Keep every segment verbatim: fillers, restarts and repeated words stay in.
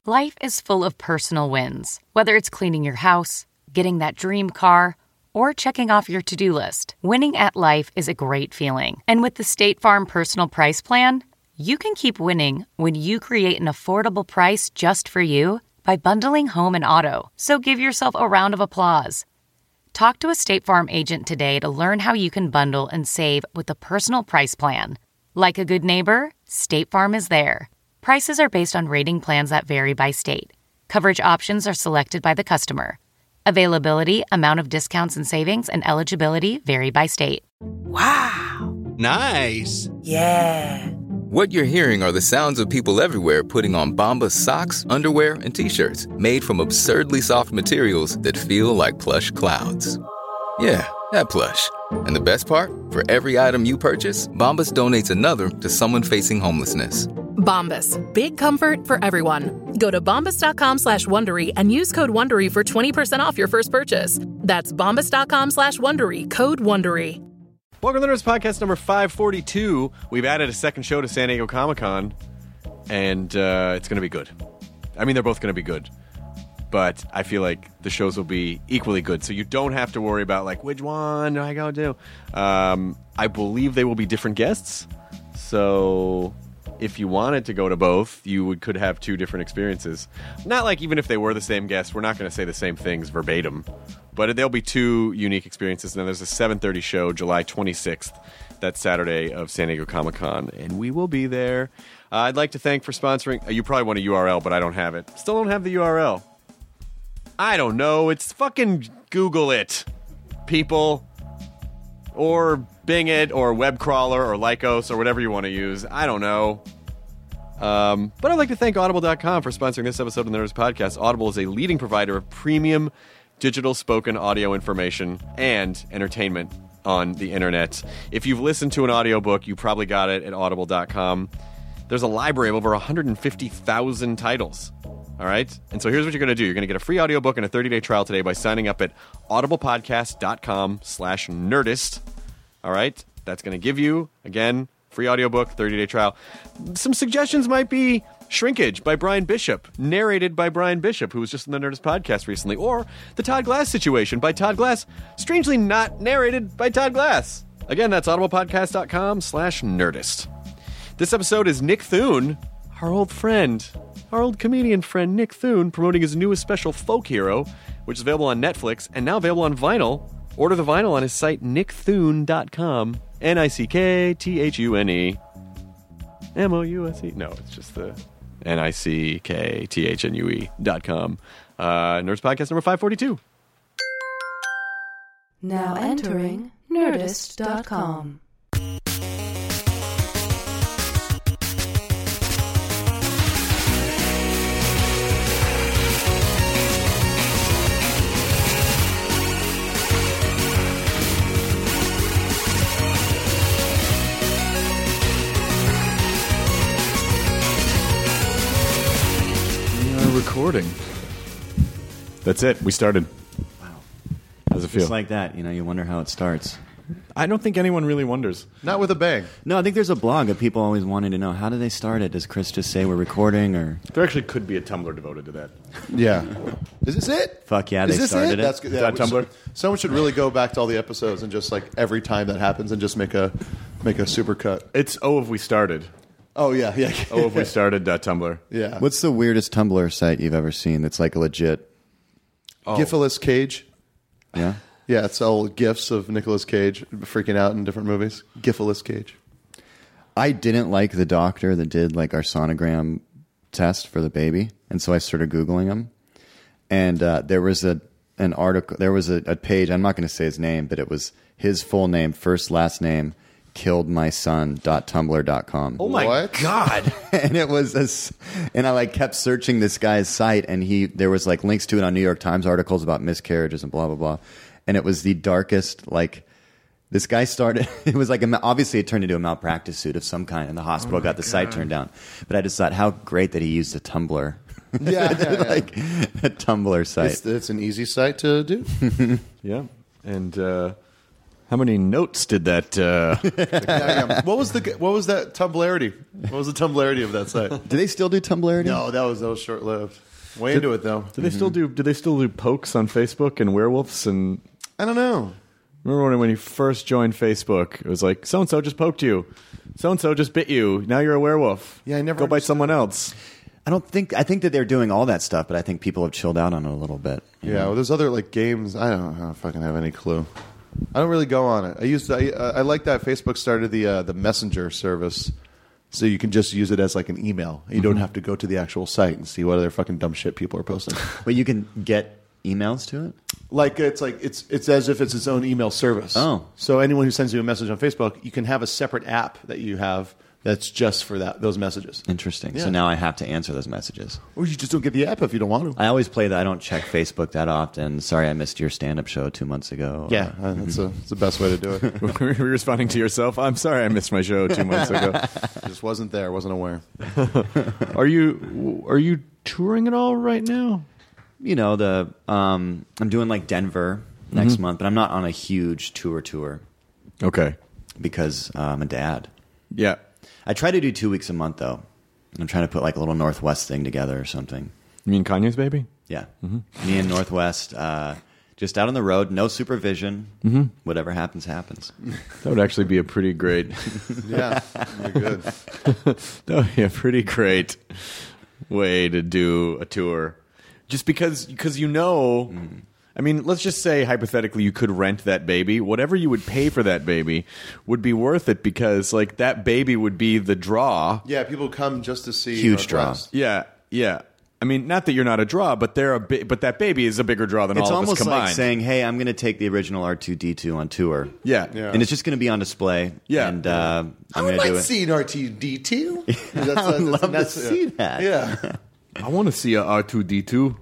Life is full of personal wins, whether it's cleaning your house, getting that dream car, or checking off your to-do list. Winning at life is a great feeling. And with the State Farm Personal Price Plan, you can keep winning when you create an affordable price just for you by bundling home and auto. So give yourself a round of applause. Talk to a State Farm agent today to learn how you can bundle and save with the Personal Price Plan. Like a good neighbor, State Farm is there. Prices are based on rating plans that vary by state. Coverage options are selected by the customer. Availability, amount of discounts and savings, and eligibility vary by state. Wow. Nice. Yeah. What you're hearing are the sounds of people everywhere putting on Bombas socks, underwear, and T-shirts made from absurdly soft materials that feel like plush clouds. Yeah, that plush. And the best part? For every item you purchase, Bombas donates another to someone facing homelessness. Bombas. Big comfort for everyone. Go to bombas.com slash Wondery and use code Wondery for twenty percent off your first purchase. That's bombas.com slash Wondery. Code Wondery. Welcome to the Nerds Podcast number five forty-two. We've added a second show to San Diego Comic-Con, and uh, it's going to be good. I mean, they're both going to be good. But I feel like the shows will be equally good, so you don't have to worry about, like, which one do I go do? Um, I believe they will be different guests, so if you wanted to go to both, you would, could have two different experiences. Not like even if they were the same guests, we're not going to say the same things verbatim, but there'll be two unique experiences. Now, there's a seven thirty show, July twenty-sixth, that Saturday of San Diego Comic-Con, and we will be there. Uh, I'd like to thank for sponsoring. Uh, you probably want a U R L, but I don't have it. Still don't have the U R L. I don't know. It's fucking Google it, people. Or Bing it, or Webcrawler, or Lycos, or whatever you want to use. I don't know. Um, but I'd like to thank Audible dot com for sponsoring this episode of the Nerds Podcast. Audible is a leading provider of premium digital spoken audio information and entertainment on the internet. If you've listened to an audiobook, you probably got it at Audible dot com. There's a library of over one hundred fifty thousand titles. All right? And so here's what you're going to do. You're going to get a free audiobook and a thirty-day trial today by signing up at audiblepodcast.com slash nerdist. All right? That's going to give you, again, free audiobook, thirty-day trial. Some suggestions might be Shrinkage by Brian Bishop, narrated by Brian Bishop, who was just in the Nerdist podcast recently, or The Todd Glass Situation by Todd Glass, strangely not narrated by Todd Glass. Again, that's audiblepodcast.com slash nerdist. This episode is Nick Thune, our old friend, our old comedian friend Nick Thune, promoting his newest special, Folk Hero, which is available on Netflix and now available on vinyl. Order the vinyl on his site, nick thune dot com. N I C K T H U N E. M O U S E. No, it's just the N I C K T H N U E dot com. Uh, Nerds Podcast number five forty-two. Now entering nerdist dot com. Recording. That's it. We started. Wow. How's it feel? Just like that, you know, you wonder how it starts. I don't think anyone really wonders. Not with a bang. No, I think there's a blog of people always wanting to know, how do they start it? Does Chris just say we're recording, or... There actually could be a Tumblr devoted to that. Yeah. Is this it? Fuck yeah, Is they this started it? it. That's good. Is Yeah, that Tumblr? Someone should really go back to all the episodes and just, like, every time that happens and just make a make a super cut. It's Oh, Have We Started? Oh, yeah, yeah. Oh, Have We Started dot Tumblr. Yeah. What's the weirdest Tumblr site you've ever seen that's like a legit... Oh. Gifiless Cage. Yeah? Yeah, it's all gifs of Nicolas Cage freaking out in different movies. Gifiless Cage. I didn't like the doctor that did like our sonogram test for the baby, and so I started Googling him. And uh, there was a an article, there was a, a page, I'm not going to say his name, but it was his full name, first, last name, killed my son dot tumblr dot com. Oh my What? God. And it was this, and I like kept searching this guy's site, and he there was like links to it on New York Times articles about miscarriages and blah blah blah, and it was the darkest. Like this guy started, it was like a, obviously it turned into a malpractice suit of some kind, and the hospital Oh got the God. site turned down. But I just thought how great that he used a Tumblr, Yeah, yeah, yeah. like a Tumblr site. It's, it's an easy site to do. Yeah. And uh, how How many notes did that? Uh... yeah, yeah. What was the what was that Tumblrity? What was the Tumblrity of that site? Do they still do Tumblrity? No, that was that was short lived. Way did, into it though. Do they still do? Do they still do pokes on Facebook and werewolves and? I don't know. Remember when when you first joined Facebook? It was like so and so just poked you, so and so just bit you. Now you're a werewolf. Yeah, I never go bite understood. someone else. I don't think. I think that they're doing all that stuff, but I think people have chilled out on it a little bit. Yeah, know? well, there's other like games. I don't, I don't fucking have any clue. I don't really go on it. I used. I, I like that Facebook started the uh, the Messenger service, so you can just use it as like an email. You don't have to go to the actual site and see what other fucking dumb shit people are posting. But you can get emails to it. Like it's like it's it's as if it's its own email service. Oh. So anyone who sends you a message on Facebook, you can have a separate app that you have that's just for that those messages. Interesting. Yeah. So now I have to answer those messages. Or you just don't get the app if you don't want to. I always play that. I don't check Facebook that often. Sorry, I missed your stand-up show two months ago. Yeah, uh, that's, a, that's the best way to do it. Were you responding to yourself? I'm sorry, I missed my show two months ago. Just wasn't there, wasn't aware. Are you are you touring at all right now? You know the um, I'm doing like Denver next Mm-hmm. month, but I'm not on a huge tour tour Okay. because uh, I'm a dad. Yeah. I try to do two weeks a month though. I'm trying to put like a little Northwest thing together or something. You mean Kanye's baby? Yeah, me and Northwest, uh, just out on the road, no supervision. Mm-hmm. Whatever happens, happens. That would actually be a pretty great. Yeah, you're good. That would be a pretty great way to do a tour. Just because, because you know, mm. I mean, let's just say hypothetically you could rent that baby. Whatever you would pay for that baby would be worth it because, like, that baby would be the draw. Yeah, people come just to see Huge Northwest. Yeah, yeah. I mean, not that you're not a draw, but they're a bi- but that baby is a bigger draw than It's all of us almost combined. like saying, "Hey, I'm going to take the original R two D two on tour." Yeah, Yeah. And it's just going to be on display. Yeah. and uh, I I'm would going to do like it. to see an R two D two. That's, I would love to that's- see that. Yeah. I want to see a R two D two.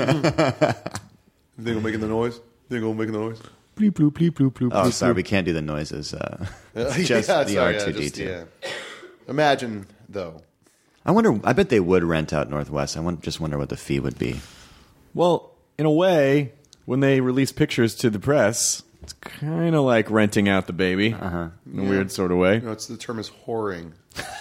Think I'm making the noise? Think I'm making the noise? Bleep, bloop, bleep, bloop, bloop, Oh, bloop, sorry, bloop. we can't do the noises. Uh, Yeah, just sorry, the yeah, R two D just- two. yeah. Imagine, though. I wonder. I bet they would rent out Northwest. I want, just wonder what the fee would be. Well, in a way, when they release pictures to the press, it's kind of like renting out the baby Uh-huh. in a weird sort of way. You know, it's the term is whoring.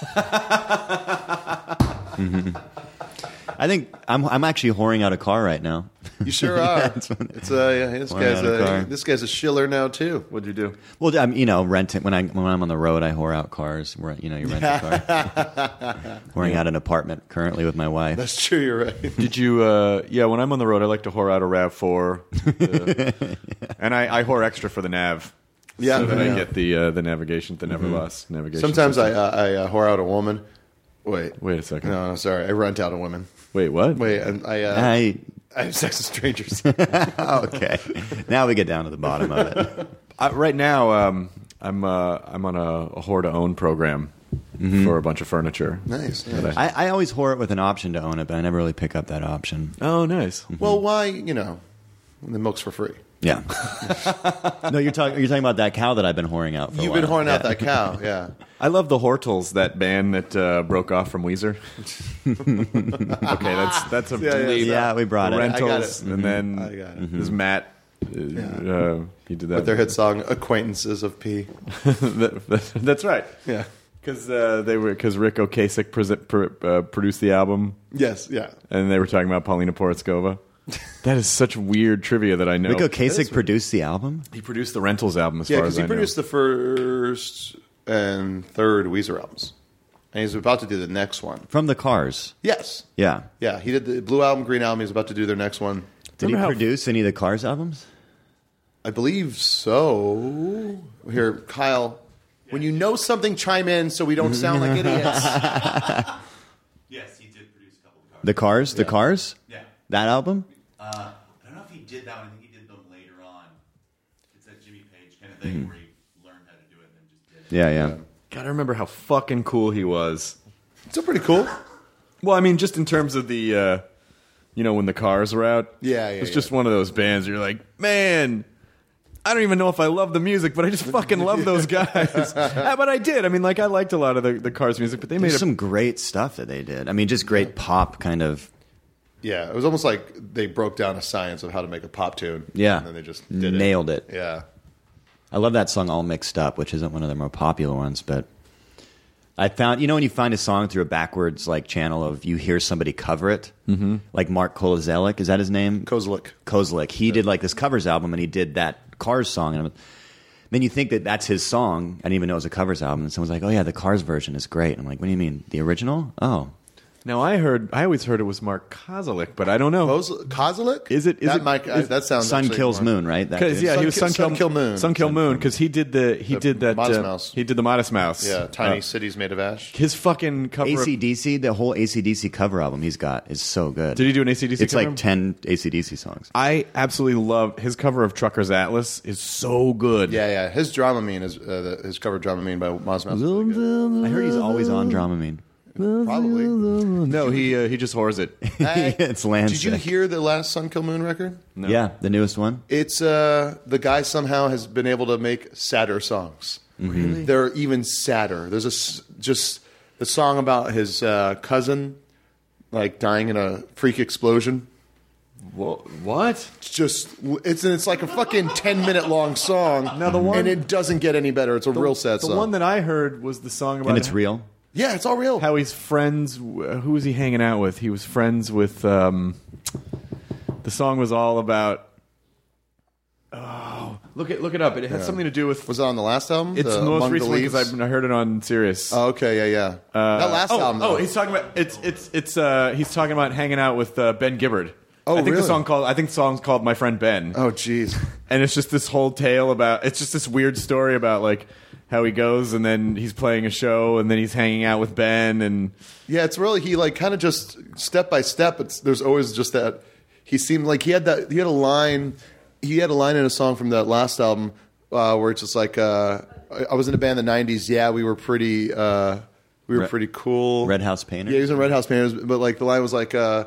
I think I'm. I'm actually whoring out a car right now. You sure are. It's uh, yeah, this Whoring guy's out a car. a this guy's a shiller now too. What'd you do? Well, I'm, you know, renting when I when I'm on the road, I whore out cars. Where, you know, you rent a car. Whoring out an apartment currently with my wife. That's true. You're right. Did you? Uh, yeah, when I'm on the road, I like to whore out a RAV four, uh, and I, I whore extra for the nav. Yeah, so that yeah. I get the uh, the navigation, the never lost navigation. Sometimes I system. uh, I uh, whore out a woman. Wait, Wait a second. No, no, sorry. I rent out a woman. Wait, what? Wait, and I uh, I I have sex with strangers. okay. Now we get down to the bottom of it. I, right now, um, I'm uh, I'm on a, a whore to own program for a bunch of furniture. Nice. that nice. I- I, I always whore it with an option to own it, but I never really pick up that option. oh, nice. Well, why? You know, the milk's for free. Yeah. no, you're talking. You're talking about that cow that I've been whoring out for. You've a been while. whoring out that cow. Yeah. I love the Hortels, that band that uh, broke off from Weezer. Okay, that's that's a Yeah, yeah, bleep. Yeah, we brought it. I got Rentals, it. and then I got it. there's Matt. Uh, uh, he did that. With their hit song "Acquaintances of P." That- that- that's right. Yeah. Because uh, they were because Rick Ocasek present, pr- uh, produced the album, Yes. Yeah. and they were talking about Paulina Porizkova. That is such weird trivia that I know. Rico Kasich produced the album. He produced the Rentals album, as Yeah, far because as he I produced the first and third Weezer albums, and he's about to do the next one. From the Cars. Yes. Yeah. Yeah, he did the Blue Album, Green Album. He's about to do their next one. Did Remember he how- produce any of the Cars albums? I believe so. Here, Kyle, when you know something, chime in so we don't sound like idiots. Yes, he did produce a couple of cars. The Cars? The Cars? Yeah. That album? Uh, I don't know if he did that one. I think he did them later on. It's that Jimmy Page kind of thing where he learned how to do it and then just did it. Yeah, yeah. Gotta remember how fucking cool he was. Still pretty cool. Well, I mean, just in terms of the, uh, you know, when the Cars were out. Yeah, yeah, It's yeah. just one of those bands where you're like, man, I don't even know if I love the music, but I just fucking love those guys. Yeah, but I did. I mean, like, I liked a lot of the, the Cars music, but they made There's a some great stuff that they did. I mean, just great pop kind of. Yeah, it was almost like they broke down a science of how to make a pop tune. Yeah. And then they just did Nailed it. Yeah. I love that song All Mixed Up, which isn't one of their more popular ones, but I found, you know, when you find a song through a backwards like channel of you hear somebody cover it, mm-hmm. like Mark Kozelek, is that his name? Kozelek. Kozelek. He yeah. did like this covers album, and he did that Cars song, and then you think that that's his song. I didn't even know it was a covers album, and someone's like, "Oh yeah, the Cars version is great." I'm like, "What do you mean, the original?" Oh. Now I heard, I always heard it was Mark Kozelek, but I don't know. Kozelek? Is it? Is that it? Mike, is, that sounds. Sun Kills more. Moon, right? Because yeah, Sun he was Ki- Sun, Sun Kill, Kill Moon. Sun Kill Sun Moon Kill because he did the he The did that. Modest uh, Mouse. He did the Modest Mouse. Yeah, Tiny Uh, Cities Made of Ash. His fucking cover. A C of- D C, the whole A C D C cover album he's got is so good. Did he do an A C D C It's cover? like ten A C D C songs. I absolutely love his cover of Trucker's Atlas. Is so good. Yeah, yeah. His Dramamine is uh, the, his cover of Dramamine by Modest Mouse. Is really good. I heard he's always on Dramamine. Probably. No, he uh, he just whores it. Hey, It's Lansing. Did you hear the last Sun Kill Moon record? No. Yeah, the newest one. It's uh, the guy somehow has been able to make sadder songs. Really? They're even sadder. There's a s- just the song about his uh, cousin like dying in a freak explosion. What? It's just it's it's like a fucking ten minute long song. Now the one- and it doesn't get any better. It's a real sad The song. one that I heard was the song about And it's real. yeah, it's all real. how he's friends. Who was he hanging out with? He was friends with. Um, the song was all about. Oh, look it look it up. It had Yeah. something to do with. Was it on the last album? It's the the most Among the recently because Leaves? I heard it on Sirius. Oh, okay, yeah, yeah. Uh, that last oh, album. Oh, though. he's talking about it's it's it's. Uh, he's talking about hanging out with uh, Ben Gibbard. Oh, I think really? the song called. I think the song's called "My Friend Ben." Oh, jeez. And it's just this whole tale about. It's just this weird story about like how he goes and then he's playing a show and then he's hanging out with Ben and. Yeah, it's really he like kind of just step by step. It's there's always just that he seemed like he had that he had a line he had a line in a song from that last album uh, where it's just like uh, I, I was in a band in the nineties. Yeah, we were pretty uh, we were Red- pretty cool. Red House Painters? Yeah, he was in Red House Painters, but like the line was like uh,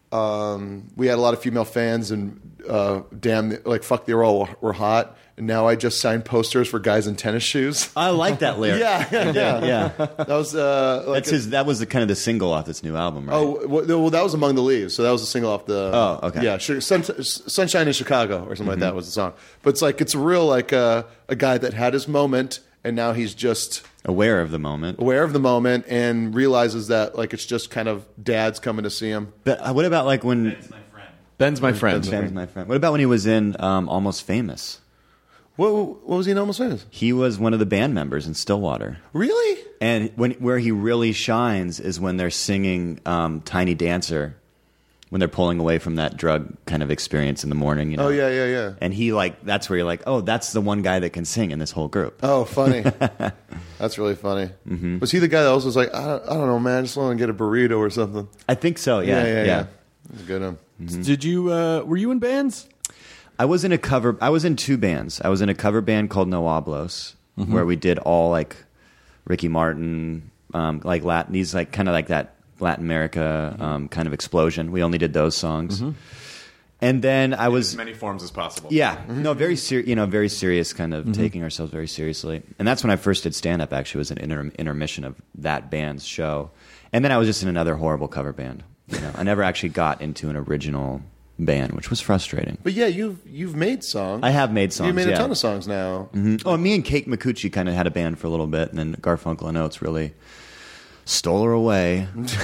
um, we had a lot of female fans and uh, damn like fuck they were all were hot. And now I just signed posters for guys in tennis shoes. I like that lyric. yeah, yeah, yeah. yeah. That was uh, like That's his. That was the kind of the single off this new album, right? Oh, well, well, that was Among the Leaves, so that was a single off the. Oh, okay. Yeah, sure, Sun, Sunshine in Chicago or something like that was the song. But it's like it's real like uh, a guy that had his moment, and now he's just aware of the moment. aware of the moment and realizes that like it's just kind of dad's coming to see him. But uh, what about like when Ben's my friend. Ben's my friend. Ben's my friend? What about when he was in um, Almost Famous? What, what was he in Almost Famous? He was one of the band members in Stillwater. Really? And when where he really shines is when they're singing um, Tiny Dancer, when they're pulling away from that drug kind of experience in the morning. You know? Oh yeah, yeah, yeah. And he like that's where you're like, oh, that's the one guy that can sing in this whole group. Oh, funny. That's really funny. Mm-hmm. Was he the guy that also was like, I don't, I don't know, man, I just want to get a burrito or something? I think so. Yeah, yeah, yeah. yeah. yeah. That's a good one. Did you? Uh, were you in bands? I was in a cover. I was in two bands. I was in a cover band called No Hablos, Mm-hmm. where we did all like Ricky Martin, um, like Latin. These like kind of like that Latin America um, kind of explosion. We only did those songs, Mm-hmm. and then I was As many forms as possible. yeah, no, very serious. You know, very serious kind of taking ourselves very seriously. And that's when I first did stand up. Actually, was an inter- intermission of that band's show, and then I was just in another horrible cover band. You know, I never actually got into an original band, which was frustrating. But yeah, you've you've made songs. I have made songs. You made a yeah. ton of songs now. Mhm. Oh, me and Kate McCucci kind of had a band for a little bit, and then Garfunkel and Oates really stole her away. She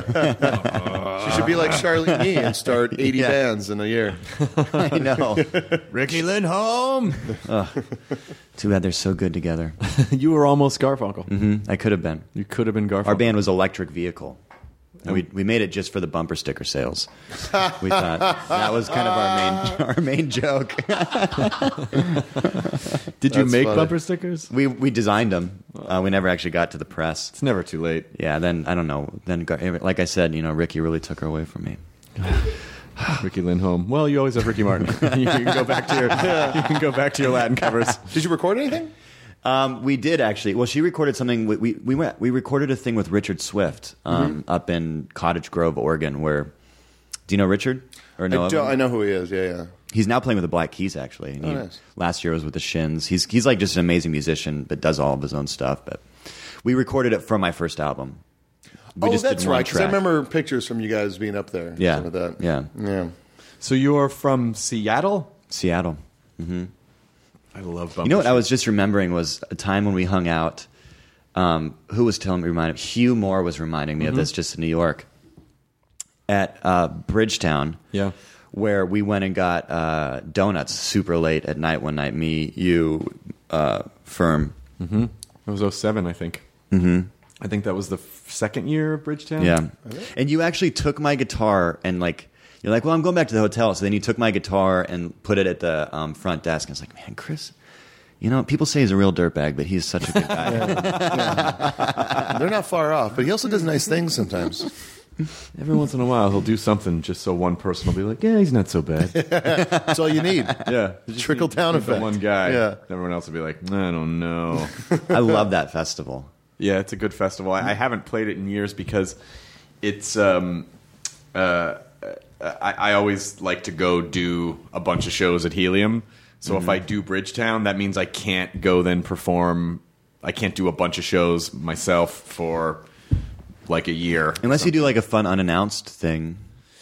should be like Charlene Yee and start eighty Yeah. bands in a year. I know. Ricky Lindholm. Too bad they're so good together. You were almost Garfunkel. hmm I could have been. You could have been Garfunkel. Our band was Electric Vehicle. And we we made it just for the bumper sticker sales. We thought that was kind of our main our main joke. Did you That's make funny. bumper stickers? we we designed them. Uh, we never actually got to the press. It's never too late. Yeah. Then I don't know. Then Gar- like I said, you know, Ricky really took her away from me. Ricky Lindholm. Well, you always have Ricky Martin. you can go back to your you can go back to your Latin covers. Did you record anything? Um, we did actually. Well, she recorded something. We we we, went, we recorded a thing with Richard Swift um, Mm-hmm. up in Cottage Grove, Oregon. Where do you know Richard or no? I, do, I know who he is. Yeah, yeah. He's now playing with the Black Keys actually. And Oh, he- nice. Last year was with the Shins. He's he's like just an amazing musician, but does all of his own stuff. But we recorded it from my first album. We oh, just did that's one right. Because I track. remember pictures from you guys being up there. Yeah, Something like that. yeah, yeah. So you are from Seattle? Seattle. I love Bumblebee. You know what I was just remembering was a time when we hung out. Um, who was telling me, reminded Hugh Moore was reminding me mm-hmm. of this just in New York at uh, Bridgetown. Yeah. Where we went and got uh, donuts super late at night one night. Me, you, uh, Firm. Mm-hmm. It was oh seven, I think. Mm-hmm. I think that was the f- second year of Bridgetown. Yeah. And you actually took my guitar and like, you're like, well, I'm going back to the hotel. So then you took my guitar and put it at the um, front desk. And I was like, man, Chris, you know, people say he's a real dirtbag, but he's such a good guy. yeah. They're not far off, but he also does nice things sometimes. Every once in a while, he'll do something just so one person will be like, yeah, he's not so bad. That's all you need. Yeah. Trickle need, down need effect. The one guy. Yeah. Everyone else will be like, I don't know. I love that festival. Yeah, it's a good festival. I, I haven't played it in years because it's... Um, uh, I, I always like to go do a bunch of shows at Helium. So mm-hmm. if I do Bridgetown, that means I can't go then perform. I can't do a bunch of shows myself for like a year. Unless you do like a fun unannounced thing.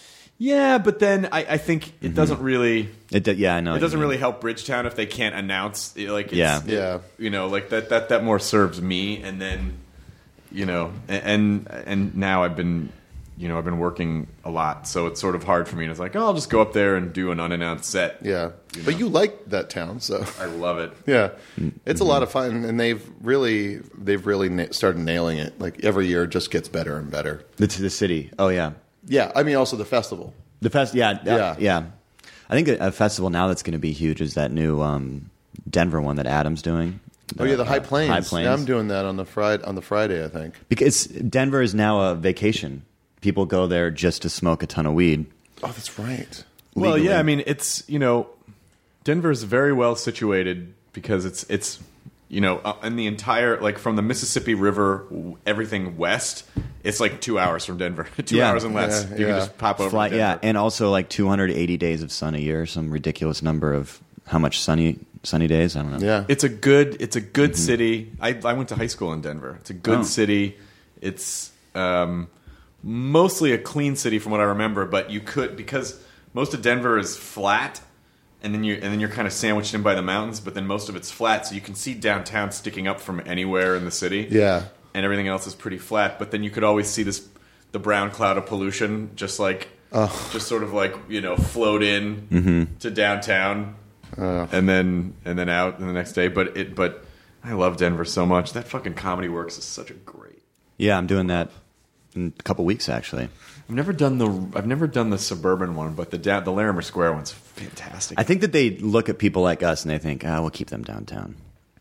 Yeah, but then I, I think it mm-hmm. doesn't really. It d- yeah, I know. It doesn't really help Bridgetown if they can't announce. Like, it's, yeah, yeah. You know, like that. That that more serves me. And then, you know, and and now I've been. You know, I've been working a lot, so it's sort of hard for me. And it's like, oh, I'll just go up there and do an unannounced set. Yeah, you know? But you like that town, so I love it. Yeah, it's mm-hmm. a lot of fun, and they've really, they've really na- started nailing it. Like every year, it just gets better and better. The the city. Oh yeah, yeah. I mean, also the festival. The fest. Yeah, yeah, uh, yeah. I think a, a festival now that's going to be huge is that new um, Denver one that Adam's doing. The, oh yeah, the High Plains. Uh, High Plains. Yeah, I'm doing that on the Friday. On the Friday, I think. Because Denver is now a vacation. People go there just to smoke a ton of weed. Oh, that's right. Well, legally. Yeah, I mean, it's, you know, Denver's very well situated because it's, it's you know, uh, in the entire, like from the Mississippi River, everything west, it's like two hours from Denver. two yeah. hours and less. Yeah, you yeah. can just pop over Fly, to Denver. Yeah, and also like two hundred eighty days of sun a year, some ridiculous number of how much sunny sunny days, I don't know. Yeah. It's a good, it's a good mm-hmm. city. I, I went to high school in Denver. It's a good oh. city. It's... Um, mostly a clean city from what I remember, but you could, because most of Denver is flat, and then you and then you're kind of sandwiched in by the mountains, but then most of it's flat, so you can see downtown sticking up from anywhere in the city. Yeah. And everything else is pretty flat, but then you could always see this the brown cloud of pollution just like oh. just sort of like, you know, float in mm-hmm. to downtown oh. and then and then out the next day, but it but I love Denver so much. That fucking Comedy Works is such a great. Yeah, I'm doing that in a couple weeks actually. I've never done the I've never done the suburban one, but the da- the Larimer Square one's fantastic. I think that they look at people like us and they think, ah, we'll keep them downtown.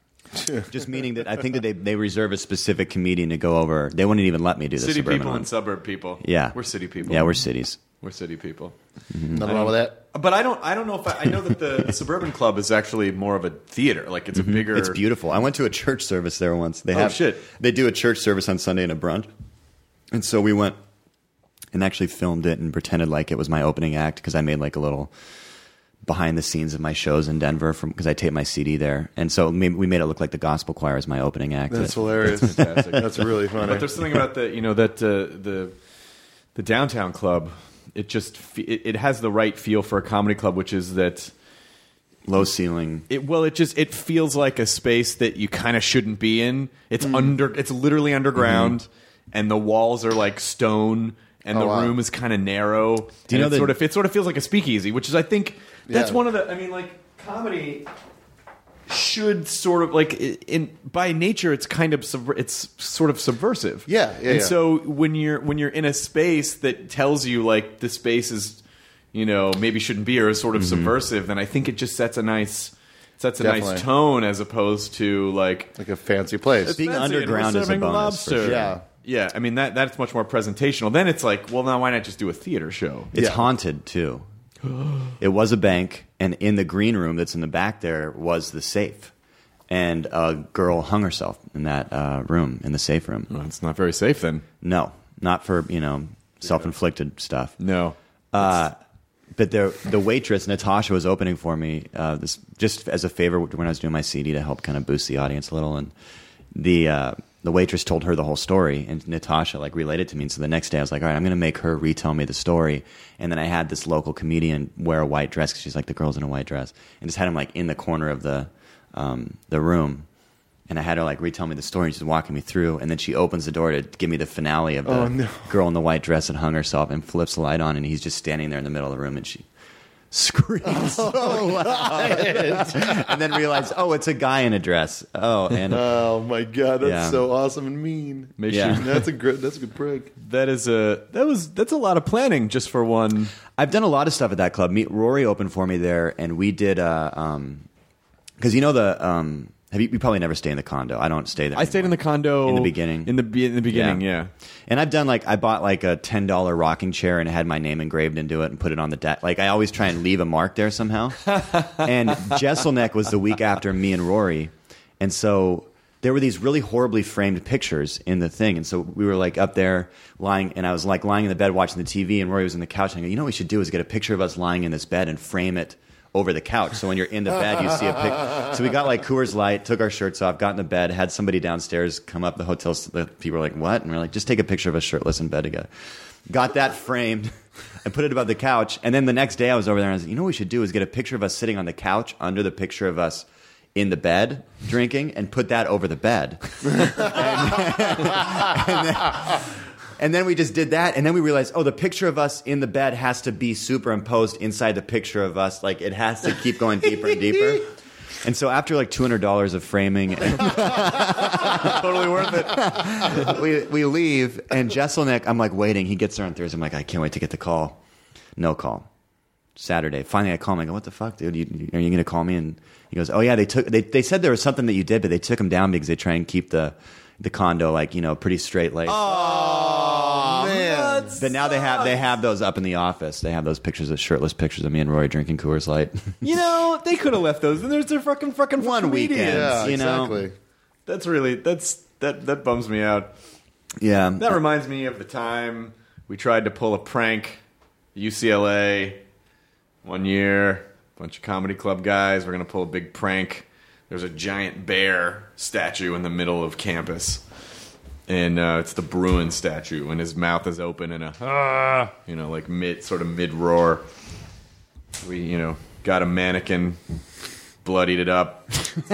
Just meaning that I think that they, they reserve a specific comedian to go over. They wouldn't even let me do the city suburban people one. and suburb people. Yeah, we're city people. Yeah, we're cities. We're city people. Mm-hmm. Nothing wrong with that. But I don't. I don't know if I, I know that the, the Suburban Club is actually more of a theater. Like it's mm-hmm. a bigger. It's beautiful. I went to a church service there once. They oh have, shit! They do a church service on Sunday and a brunch, and so we went and actually filmed it and pretended like it was my opening act because I made like a little behind the scenes of my shows in Denver from because I taped my C D there, and so we made it look like the gospel choir as my opening act. That's hilarious. That's fantastic. That's really funny. But there's something about the you know that uh, the the downtown club. It just it, it has the right feel for a comedy club, which is that low ceiling. It well, it just it feels like a space that you kind of shouldn't be in. It's Mm. under. It's literally underground, Mm-hmm. and the walls are like stone. And Oh, the wow. room is kind of narrow. Do you and know it that- sort of it sort of feels like a speakeasy, which is I think that's Yeah. one of the. I mean, like comedy should sort of like in by nature it's kind of subver- it's sort of subversive. Yeah, yeah, And yeah. so when you're when you're in a space that tells you like the space is, you know, maybe shouldn't be or is sort of subversive, then I think it just sets a nice sets a Definitely. nice tone as opposed to like Like a fancy place. Being fancy and underground we're is a serving bonus, for lobster. sure. Yeah. Yeah, I mean that that's much more presentational. Then it's like, well, now why not just do a theater show? It's Yeah. haunted too. It was a bank, and in the green room that's in the back there was the safe, and a girl hung herself in that uh, room, in the safe room. Well, it's not very safe then. No, not for you know self-inflicted stuff. No. Uh, but the the waitress Natasha was opening for me uh, this just as a favor when I was doing my C D to help kind of boost the audience a little, and the uh, the waitress told her the whole story, and Natasha like related to me. And so the next day I was like, all right, I'm going to make her retell me the story. And then I had this local comedian wear a white dress because she's like the girl's in a white dress, and just had him like in the corner of the um, the room. And I had her like retell me the story. And she's walking me through, and then she opens the door to give me the finale of the Oh, no. girl in the white dress that hung herself, and flips the light on, and he's just standing there in the middle of the room, and she screams so loud, and then realized, oh, it's a guy in a dress. Oh, and Oh my god, that's Yeah. so awesome and mean. Makes Yeah. you- That's a good. That's a good break. That is a that was that's a lot of planning just for one. I've done a lot of stuff at that club. Me, Rory opened for me there, and we did uh, um, because you know the um. Have you, you probably never stay in the condo. I don't stay there. I stayed in the condo In the beginning. In the be- in the beginning, yeah. And I've done like I bought like a ten dollar rocking chair and it had my name engraved into it and put it on the deck. Like I always try and leave a mark there somehow. And Jesselneck was the week after me and Rory, and so there were these really horribly framed pictures in the thing. And so we were like up there lying, and I was like lying in the bed watching the T V, and Rory was in the couch. And I go, you know what we should do is get a picture of us lying in this bed and frame it over the couch. So when you're in the bed, you see a pic. So we got like Coors Light, took our shirts off, got in the bed, had somebody downstairs come up the hotel. The people were like, what? And we're like, just take a picture of us shirtless in bed together. Got that framed and put it above the couch. And then the next day I was over there and I was like, you know what we should do is get a picture of us sitting on the couch under the picture of us in the bed drinking and put that over the bed. and, and then, And then we just did that, and then we realized, oh, the picture of us in the bed has to be superimposed inside the picture of us. Like, it has to keep going deeper and deeper. And so after, like, two hundred dollars of framing... And Totally worth it. we, we leave, and Jesselneck, I'm, like, waiting. He gets there on Thursday. I'm like, I can't wait to get the call. No call. Saturday. Finally, I call him. I go, what the fuck, dude? You, you, are you going to call me? And he goes, oh, yeah, they took... They, they said there was something that you did, but they took him down because they try and keep the... the condo, like, you know, pretty straight laced. Oh man! But now they have they have those up in the office. They have those pictures of shirtless pictures of me and Roy drinking Coors Light. You know, they could have left those. And there's their fucking fucking One comedians. weekend. Yeah, you know? exactly. That's really that's that that bums me out. Yeah. That reminds me of the time we tried to pull a prank, U C L A, one year. Bunch of comedy club guys. We're gonna pull a big prank. There's a giant bear statue in the middle of campus. And uh, it's the Bruin statue, and his mouth is open in a, ah, you know, like mid, sort of mid-roar. We, you know, got a mannequin, bloodied it up.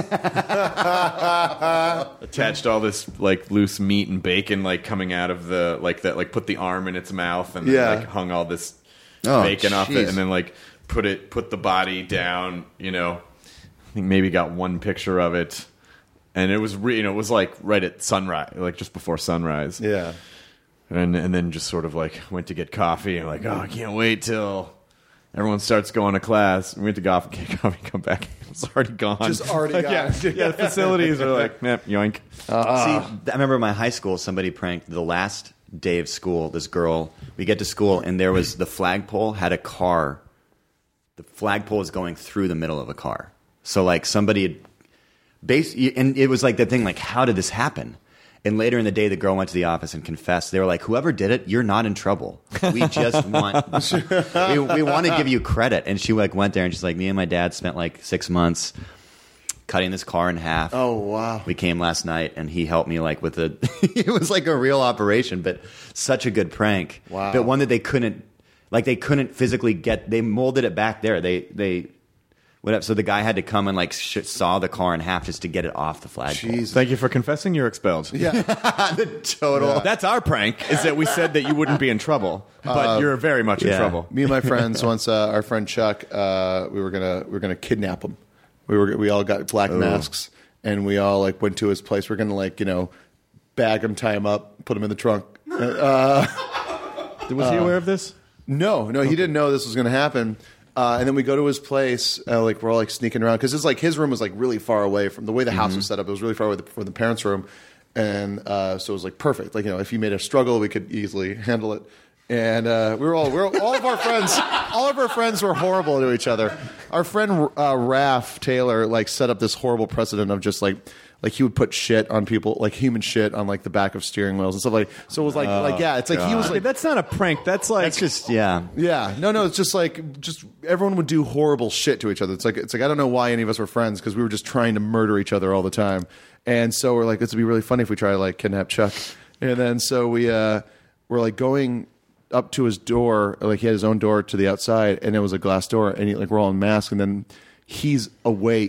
Attached all this, like, loose meat and bacon, like, coming out of the, like, that, like, put the arm in its mouth, and then, Yeah. like, hung all this Oh, bacon off it, jeez. and then, like, put it, put the body down, you know. I think maybe got one picture of it, and it was re- you know it was like right at sunrise, like just before sunrise. Yeah. And and then just sort of like went to get coffee and like, oh, I can't wait till everyone starts going to class. We went to go get coffee, come back, it's already gone. Just already Like, gone. Yeah, yeah. The facilities are like, yep, yoink. See, I remember in my high school, somebody pranked the last day of school. This girl, we get to school, and there was the flagpole had a car. The flagpole was going through the middle of a car. So like somebody had base, and it was like the thing, like, how did this happen? And later in the day, the girl went to the office and confessed. They were like, whoever did it, you're not in trouble. We just want, we, we want to give you credit. And she like went there and she's like, me and my dad spent like six months cutting this car in half. Oh wow! We came last night and he helped me like with a, it was like a real operation, but such a good prank. Wow. But one that they couldn't, like they couldn't physically get, they molded it back there. They, they, whatever. So the guy had to come and like sh- saw the car in half just to get it off the flagpole. Jeez. Thank you for confessing. You're expelled. Yeah. The total. That's our prank. Is that we said that you wouldn't be in trouble, but you're very much in yeah. trouble. Me and my friends once, uh, our friend Chuck, uh, we were gonna we were gonna kidnap him. We were we all got black masks and we all like went to his place. We're gonna like you know bag him, tie him up, put him in the trunk. Uh, Was he aware of this? no, no, he didn't know this was gonna happen. Uh, and then we go to his place, uh, like we're all like sneaking around because it's like his room was like really far away from the way the house was set up. It was really far away from the parents' room, and uh, so it was like perfect. Like you know, if you made a struggle, we could easily handle it. And uh, we were all, we were, all of our friends, all of our friends were horrible to each other. Our friend uh, Raph Taylor like set up this horrible precedent of just like. Like he would put shit on people, like human shit on like the back of steering wheels and stuff like. So it was like, like yeah, it's like he was Okay, like, that's not a prank. That's like That's just, yeah. yeah, no, no, it's just like just everyone would do horrible shit to each other. It's like it's like I don't know why any of us were friends because we were just trying to murder each other all the time. And so we're like, this would be really funny if we try to like kidnap Chuck. And then so we uh, were like going up to his door, like he had his own door to the outside, and it was a glass door, and he, like we're all in masks, and then he's awake.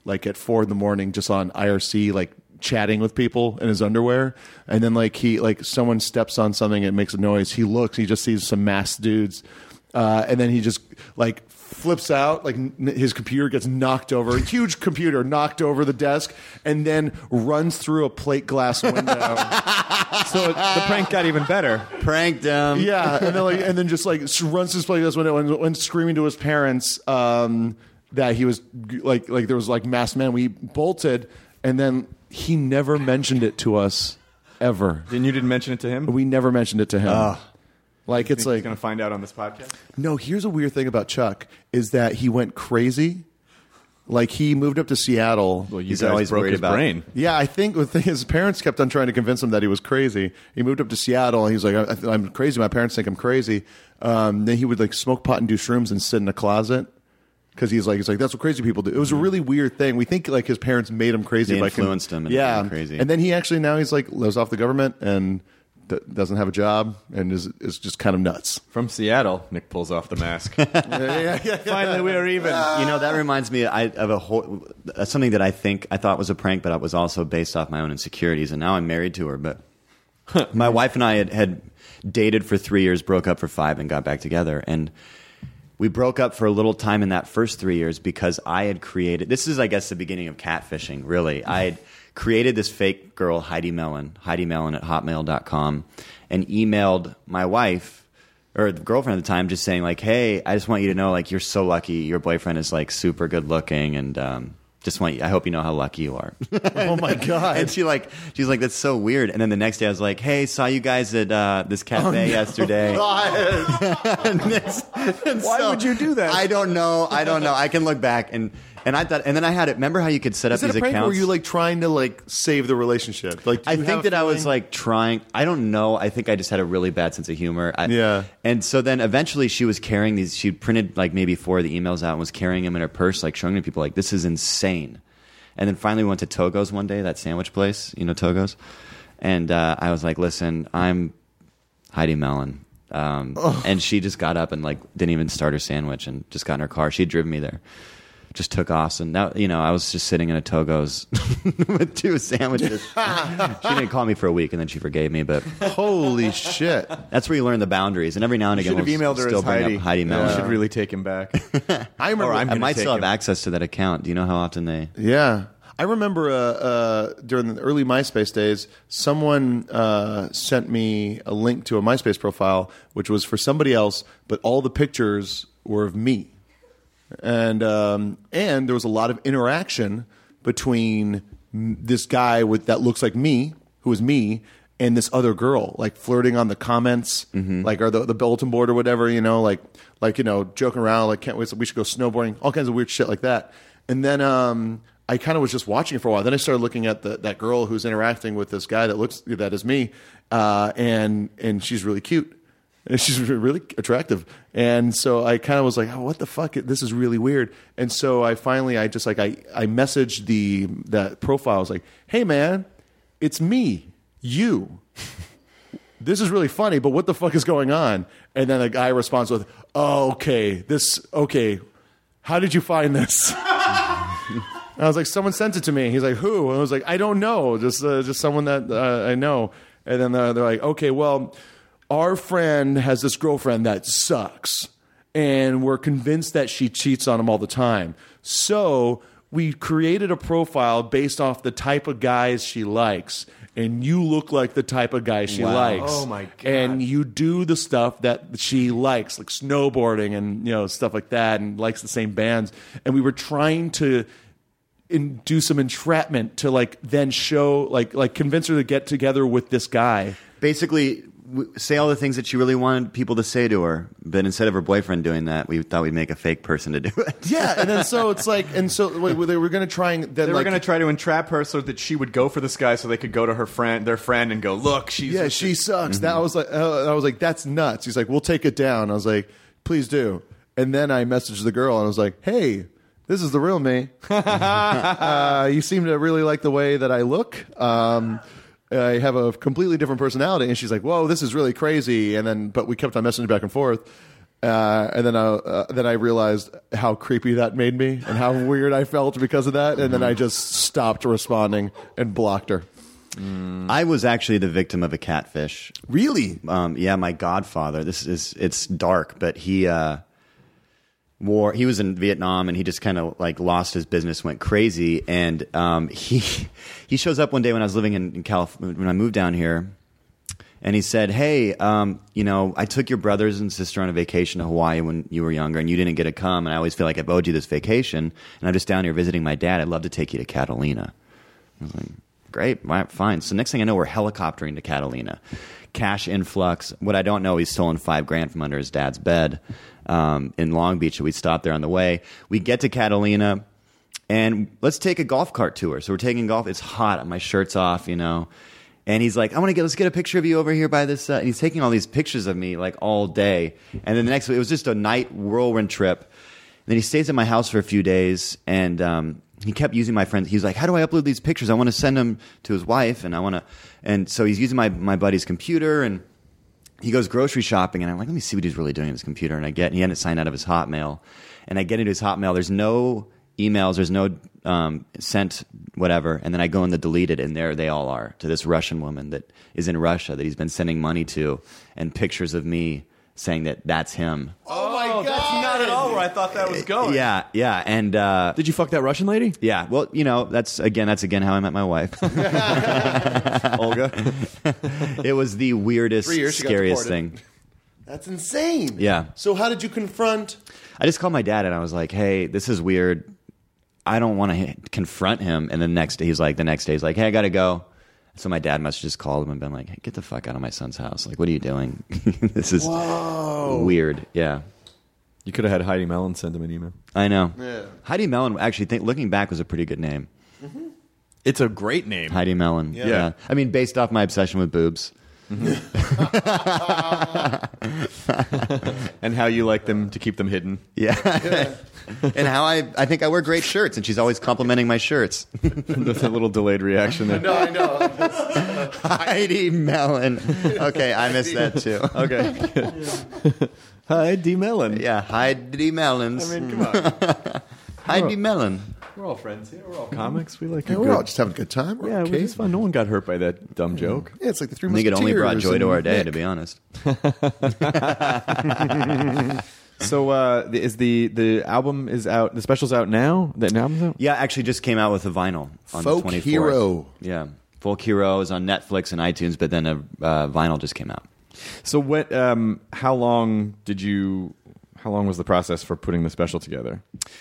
like at four in the morning, just on I R C, like chatting with people in his underwear, and then like he like someone steps on something, it makes a noise. He looks, he just sees some masked dudes, uh, and then he just like flips out, like n- his computer gets knocked over, a huge computer knocked over the desk, and then runs through a plate glass window. So the prank got even better. Pranked him. Yeah, and then like, and then just like runs through this plate glass window and went screaming to his parents um, that he was like like there was like masked men. We bolted, and then he never mentioned it to us ever. Then you didn't mention it to him? We never mentioned it to him. Uh. Like it's Think like he's going to find out on this podcast? no. Here's a weird thing about Chuck is that he went crazy. Like he moved up to Seattle. Well, you He's guys always broke worried his about- brain. Yeah, I think the thing his parents kept on trying to convince him that he was crazy. He moved up to Seattle and he was like, I, "I'm crazy. My parents think I'm crazy." Um, then he would like smoke pot and do shrooms and sit in a closet because he's like, he's like, that's what crazy people do. It was a really weird thing. We think like his parents made him crazy. They by influenced him and made yeah, him crazy. And then he actually now he's like lives off the government and d- doesn't have a job and is is just kind of nuts. From Seattle, Nick pulls off the mask. yeah, yeah, yeah. Finally, we are even. You know, that reminds me I, of a whole, uh, something that I think I thought was a prank, but it was also based off my own insecurities. And now I'm married to her. But my wife and I had, had dated for three years, broke up for five, and got back together. And we broke up for a little time in that first three years because I had created. This is, I guess, the beginning of catfishing. Really, I had created this fake girl, Heidi Mellon, Heidi Mellon at hotmail dot com, and emailed my wife. Or the girlfriend at the time, just saying like, "Hey, I just want you to know, like, you're so lucky. Your boyfriend is like super good looking, and um, just want you, I hope you know how lucky you are." Oh my god! And she like, she's like, "That's so weird." And then the next day, I was like, "Hey, saw you guys at uh, this cafe Oh, no. yesterday." And this- and Why so- would you do that? I don't know. I don't know. I can look back and and I thought, and then I had it. Remember how you could set Is up it these a prank? accounts? Were you like trying to like save the relationship? Like do I you have think a that I was feeling- like trying. I don't know. I think I just had a really bad sense of humor. I, Yeah. And so then eventually she was carrying these. She printed like maybe four of the emails out and was carrying them in her purse, like showing them to people, like, this is insane. And then finally we went to Togo's one day, that sandwich place, you know, Togo's. And uh, I was like, listen, I'm Heidi Mellon. Um, and she just got up and like didn't even start her sandwich and just got in her car. She had driven me there. Just took off, and now you know I was just sitting in a Togo's with two sandwiches. She didn't call me for a week, and then she forgave me. But Holy shit! that's where you learn the boundaries. And every now and You again, should have we'll emailed her still as bring Heidi. up Heidi You Mellon. should really take him back. I remember. Or I'm I gonna might take still have him. access to that account. Do you know how often they? Yeah. I remember uh, uh, during the early MySpace days, someone uh, sent me a link to a MySpace profile, which was for somebody else, but all the pictures were of me. And um, and there was a lot of interaction between m- this guy with that looks like me, who is me, and this other girl, like flirting on the comments, like or the, the bulletin board or whatever, you know, like like you know, joking around, like can't wait, we should go snowboarding, all kinds of weird shit like that. And then um, I kind of was just watching it for a while. Then I started looking at the, that girl who's interacting with this guy that looks that is me, uh, and and she's really cute. And she's really attractive. And so I kind of was like, oh, what the fuck? This is really weird. And so I finally, I just like, I, I messaged the, that profile. I was like, hey man, it's me, you. This is really funny, but what the fuck is going on? And then the guy responds with, oh, okay, this, okay. How did you find this? I was like, someone sent it to me. He's like, who? And I was like, I don't know. Just, uh, just someone that uh, I know. And then uh, they're like, okay, well, our friend has this girlfriend that sucks, and we're convinced that she cheats on him all the time. So we created a profile based off the type of guys she likes, and you look like the type of guy she Wow. likes. Oh, my God. And you do the stuff that she likes, like snowboarding and you know stuff like that, and likes the same bands. And we were trying to in, do some entrapment to like then show like like convince her to get together with this guy. Basically, w- say all the things that she really wanted people to say to her, but instead of her boyfriend doing that, we thought we'd make a fake person to do it. Yeah, and then so it's like, and so wait, they were going to try and then They were like, going to try to entrap her so that she would go for this guy, so they could go to her friend, their friend, and go, "Look, she's yeah, she sucks. That I was like, uh, I was like, that's nuts. He's like, we'll take it down. I was like, please do. And then I messaged the girl and I was like, hey, this is the real me. uh, you seem to really like the way that I look. Um, I have a completely different personality. And she's like, whoa, this is really crazy. And then, but we kept on messaging back and forth. Uh, and then I, uh, then I realized how creepy that made me and how weird I felt because of that. And then I just stopped responding and blocked her. I was actually the victim of a catfish. Really? Um, yeah, my godfather. This is it's dark, but he uh, wore. He was in Vietnam, and he just kind of like lost his business, went crazy, and um, he he shows up one day when I was living in, in California when I moved down here. And he said, hey, um, you know, I took your brothers and sister on a vacation to Hawaii when you were younger, and you didn't get to come. And I always feel like I've owed you this vacation. And I'm just down here visiting my dad. I'd love to take you to Catalina. I was like, great, right, fine. So next thing I know, we're helicoptering to Catalina. Cash influx. What I don't know, he's stolen five grand from under his dad's bed um, in Long Beach. So we stopped there on the way. We get to Catalina, and let's take a golf cart tour. So we're taking golf. It's hot. My shirt's off, you know. And he's like, I want to get, let's get a picture of you over here by this. Uh, and he's taking all these pictures of me like all day. And then the next, it was just a night whirlwind trip. And then he stays at my house for a few days. And um, he kept using my friend. He was like, how do I upload these pictures? I want to send them to his wife. And I want to, and so he's using my, my buddy's computer. And he goes grocery shopping. And I'm like, let me see what he's really doing on his computer. And I get, and he hadn't signed out of his Hotmail. And I get into his Hotmail. There's no emails. There's no um, sent whatever. And then I go in the deleted, and there they all are, to this Russian woman that is in Russia that he's been sending money to, and pictures of me saying that that's him. Oh, my God. That's not at all where I thought that was going. Yeah, yeah. And uh, Did you fuck that Russian lady? yeah, well, you know, that's again, that's again how I met my wife. Olga? It was the weirdest, Three years, she got scariest deported. thing. That's insane. Yeah. So how did you confront? I just called my dad and I was like, hey, this is weird. I don't want to h- confront him. And the next day, he's like, the next day, he's like, hey, I got to go. So my dad must have just called him and been like, hey, get the fuck out of my son's house. Like, what are you doing? This is Whoa. weird. Yeah. You could have had Heidi Mellon send him an email. I know. Yeah. Heidi Mellon, actually, think, looking back, was a pretty good name. It's a great name. Heidi Mellon. Yeah. Yeah. I mean, based off my obsession with boobs. And how you like them to keep them hidden. Yeah. And how I, I think I wear great shirts, and she's always complimenting my shirts. That's a little delayed reaction there. No, I know. Heidi Mellon. Okay, I missed that too. Okay. Heidi Mellon. Yeah, Heidi Mellons. I mean, come on. Heidi Mellon. We're all friends here. We're all comics. We like Yeah, a we're good... all just having a good time. We're Yeah, okay. it's fun. No one got hurt by that dumb joke. Yeah, it's like the Three I think it only brought Musketeers joy to and our day, Nick. to be honest. So, uh, the- is the the album is out? The special's out now. That album's out. Yeah, actually just came out with a vinyl on Folk the twenty-fourth. Hero. Yeah. Folk Hero is on Netflix and iTunes, but then a uh, vinyl just came out. So, what? Um, how long did you? How long was the process for putting the special together?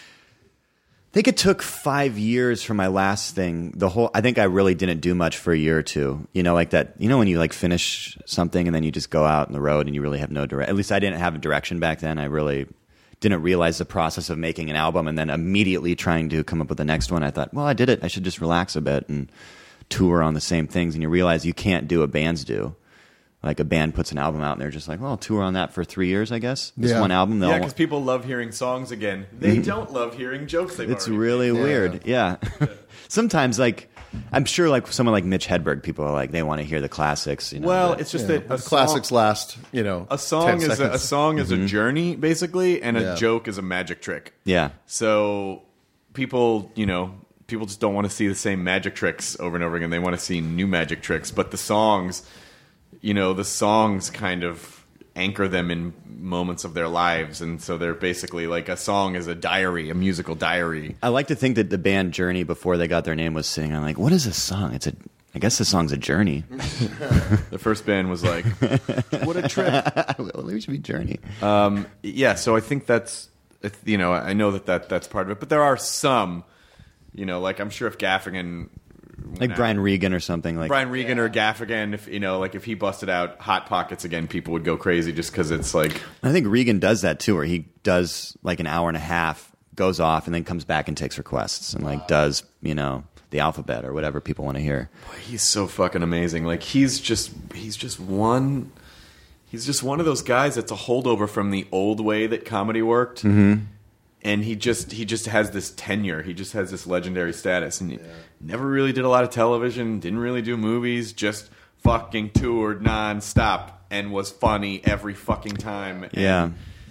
I think it took five years for my last thing. The whole, I think I really didn't do much for a year or two. You know, like that. You know, when you like finish something and then you just go out on the road and you really have no direct. At least I didn't have a direction back then. I really didn't realize the process of making an album and then immediately trying to come up with the next one. I thought, well, I did it. I should just relax a bit and tour on the same things. And you realize you can't do what bands do. Like a band puts an album out and they're just like, well, I'll tour on that for three years, I guess. This Yeah. one album. they'll- Yeah, because people love hearing songs again. They don't love hearing jokes. They've It's already really Yeah. weird. Yeah. Sometimes, like, I'm sure, like, someone like Mitch Hedberg, people are like, they want to hear the classics. You know, Well, but- it's just Yeah. that a Classics song, last, you know, a song ten is a, a seconds. song is a journey basically, and a Yeah. joke is a magic trick. yeah. So people, you know, people just don't want to see the same magic tricks over and over again. They want to see new magic tricks. But the songs, you know, the songs kind of anchor them in moments of their lives, and so they're basically like a song is a diary, a musical diary. I like to think that the band Journey, before they got their name, was sitting on like, what is a song? It's a, I guess the song's a journey. The first band was like, what a trip. Well, maybe it should be Journey. Um, yeah, so I think that's, you know, I know that, that that's part of it, but there are some, you know, like I'm sure if Gaffigan, Like Brian Regan or something. Like Brian Regan or Gaffigan, if you know, like if he busted out Hot Pockets again, people would go crazy just because it's like, I think Regan does that too, where he does like an hour and a half, goes off, and then comes back and takes requests and like does, you know, the alphabet or whatever people want to hear. boy, he's so fucking amazing. Like he's just, he's just one, he's just one of those guys that's a holdover from the old way that comedy worked. Mm-hmm. And he just he just has this tenure. He just has this legendary status, and he never really did a lot of television. Didn't really do movies. Just fucking toured nonstop and was funny every fucking time. And, Yeah.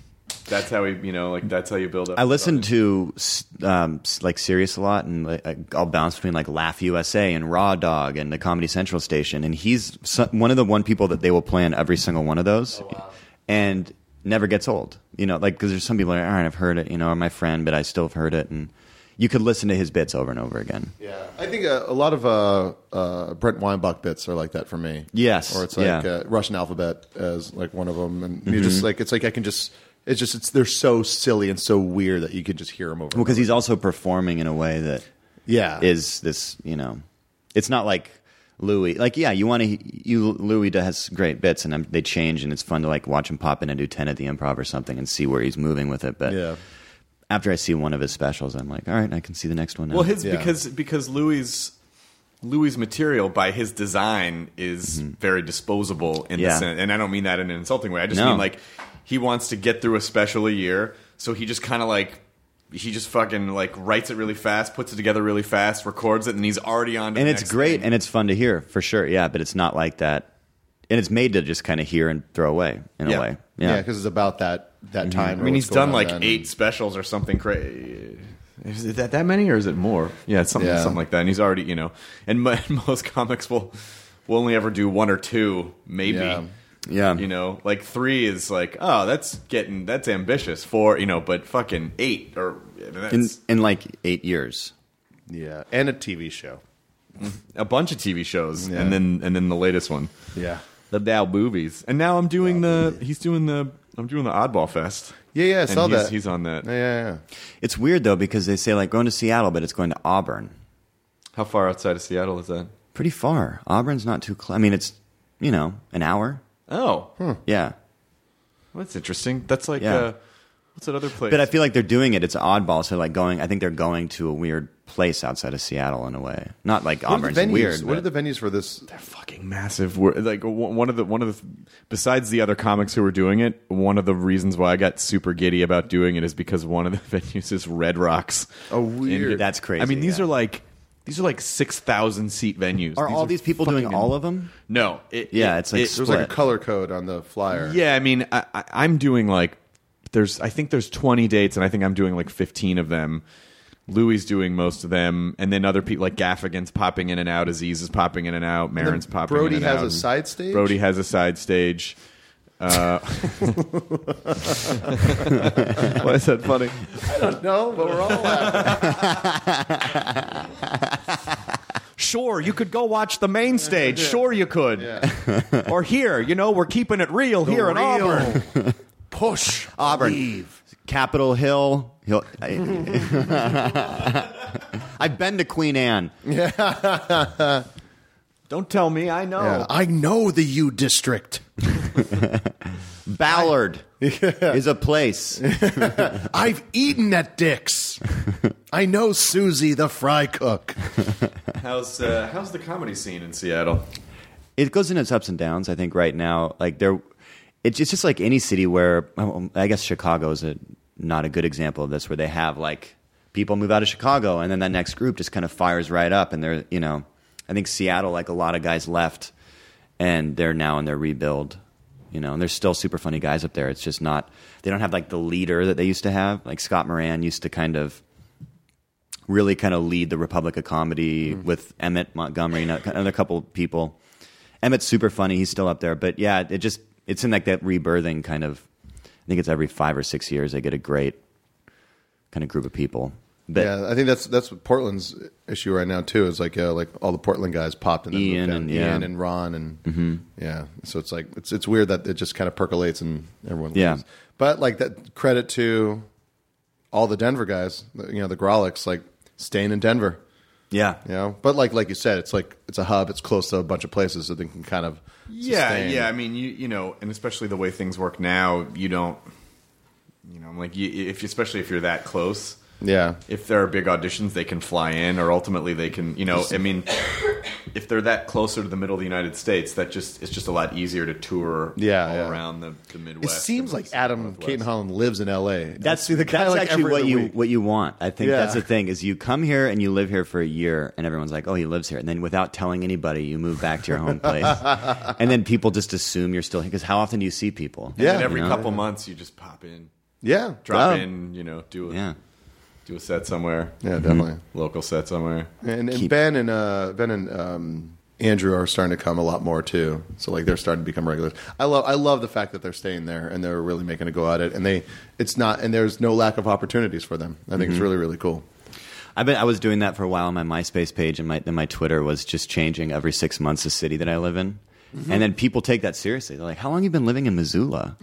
that's how he, you know, like that's how you build up. I listen to um, like Sirius a lot, and like, I'll bounce between like Laugh U S A and Raw Dog and the Comedy Central station, and he's so, one of the one people that they will play on every single one of those, oh, wow. and never gets old. You know, like because there's some people that are like, all right, I've heard it, you know, or my friend, but I still have heard it, and you could listen to his bits over and over again. Yeah, I think a, a lot of uh, uh, Brent Weinbach bits are like that for me. Yes, or it's like yeah. uh, Russian Alphabet as like one of them, and mm-hmm. you just like it's like I can just it's just it's they're so silly and so weird that you can just hear them over. Well, because he's again. also performing in a way that yeah is this you know, it's not like Louis. Like yeah, you want to you Louis has great bits and they change and it's fun to like watch him pop in and do ten at the Improv or something and see where he's moving with it. But yeah. After I see one of his specials, I'm like, all right, I can see the next one now. Well, his yeah. because because Louis Louis' material by his design is mm-hmm. very disposable in yeah. the sense, and I don't mean that in an insulting way. I just no. mean like he wants to get through a special a year, so he just kind of like he just fucking like writes it really fast, puts it together really fast, records it, and he's already on. To and the it's next great, thing. and it's fun to hear for sure. Yeah, but it's not like that. And it's made to just kind of hear and throw away in yeah. a way. Yeah, because yeah, it's about that that mm-hmm. time. I mean, he's done like eight and... specials or something crazy. Is it that that many, or is it more? Yeah, it's something yeah. something like that. And he's already, you know, and most comics will will only ever do one or two, maybe. Yeah. yeah, you know, like three is like, oh, that's getting that's ambitious. Four, you know, but fucking eight or that's... in in like eight years. Yeah, and a T V show, a bunch of T V shows, yeah. and then and then the latest one. Yeah. The Dow movies, and now I'm doing the. He's doing the. I'm doing the Oddball Fest. Yeah, yeah, I and saw he's, that. He's on that. Yeah, yeah, yeah. It's weird though because they say like going to Seattle, but it's going to Auburn. How far outside of Seattle is that? Pretty far. Auburn's not too close. I mean, it's you know an hour. Oh, hmm. yeah. Well, that's interesting. That's like yeah. uh, what's that other place? But I feel like they're doing it. It's oddball. So like going. I think they're going to a weird place outside of Seattle in a way. Not like what Auburn's are the venues? weird. What but... are the venues for this? They're fucking massive. We're, like one of the one of the besides the other comics who were doing it, one of the reasons why I got super giddy about doing it is because one of the venues is Red Rocks. Oh, weird. In, That's crazy. I mean, these yeah. are like these are like six thousand seat venues. Are these all are these people doing fucking, all of them? No. It, yeah, it, it's like it, there's like a color code on the flyer. Yeah, I mean, I, I, I'm doing like there's I think there's twenty dates, and I think I'm doing like fifteen of them. Louis is doing most of them, and then other people like Gaffigan's popping in and out, Aziz is popping in and out, Marin's popping Brody in and out. has a side stage? Brody has a side stage. Uh, why is that funny? I don't know, but we're all laughing. Sure, you could go watch the main stage. Yeah. Sure, you could. Yeah. Or here, you know, we're keeping it real The here in real Auburn. Push Auburn. Leave. Capitol Hill. Hill I, I've been to Queen Anne. Don't tell me, I know. Yeah. I know the U District. Ballard Yeah. is a place. I've eaten at Dick's. I know Susie, the fry cook. How's uh, how's the comedy scene in Seattle? It goes in its ups and downs. I think right now, like there, it's just like any city where well, I guess Chicago is a not a good example of this, where they have like people move out of Chicago and then that next group just kind of fires right up, and they're you know, I think Seattle, like a lot of guys left, and they're now in their rebuild. You know, and there's still super funny guys up there. It's just not, they don't have like the leader that they used to have. Like Scott Moran used to kind of really kind of lead the Republic of Comedy mm-hmm. with Emmett Montgomery and another couple people. Emmett's super funny. He's still up there. But yeah, it just, it's in like that rebirthing kind of, I think it's every five or six years they get a great kind of group of people. But, yeah, I think that's that's what Portland's issue right now too. Is like uh, like all the Portland guys popped and then Ian moved down. and yeah. Ian and Ron and mm-hmm. yeah. So it's like it's it's weird that it just kind of percolates and everyone leaves. Yeah. But like that credit to all the Denver guys, you know, the Grolics, like staying in Denver. Yeah, you know. But like like you said, it's like it's a hub. It's close to a bunch of places, so they can kind of yeah sustain. yeah. I mean, you you know, and especially the way things work now, you don't you know like you, if especially if you're that close. Yeah. If there are big auditions, they can fly in, or ultimately they can, you know, I mean, if they're that closer to the middle of the United States, that just it's just a lot easier to tour yeah, all yeah. around the, the It Midwest. seems like Adam Caton Holland lives in L A. That's see the guy that's like actually every what other you week. what you want. I think Yeah. that's the thing is you come here and you live here for a year, and everyone's like, "Oh, he lives here," and then without telling anybody, you move back to your home place, and then people just assume you're still here because how often do you see people? And then Yeah. every you know? couple months you just pop in. Yeah. drop Oh. in, you know, do a, Yeah. do a set somewhere. Yeah, definitely. Local set somewhere. And, and Ben and uh, Ben and um, Andrew are starting to come a lot more too. So like they're starting to become regulars. I love I love the fact that they're staying there and they're really making a go at it. And they it's not and there's no lack of opportunities for them. I think Mm-hmm. it's really really cool. I bet I was doing that for a while on my MySpace page, and my then my Twitter was just changing every six months the city that I live in. Mm-hmm. And then people take that seriously. They're like, "How long have you been living in Missoula?"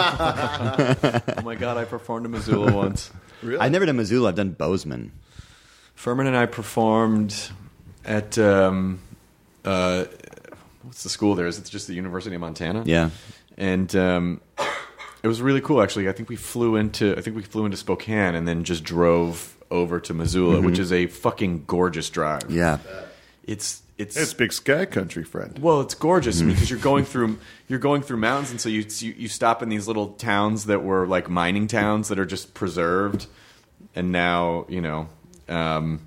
Oh my god, I performed in Missoula once. Really? I've never done Missoula. I've done Bozeman. Furman and I performed at um, uh, what's the school there? Is it just the University of Montana? Yeah. And um, it was really cool, actually. I think we flew into I think we flew into Spokane and then just drove over to Missoula, which is a fucking gorgeous drive. Yeah. It's it's It's big sky country, friend. well, it's gorgeous because you're going through you're going through mountains, and so you, you you stop in these little towns that were like mining towns that are just preserved, and now you know. Um,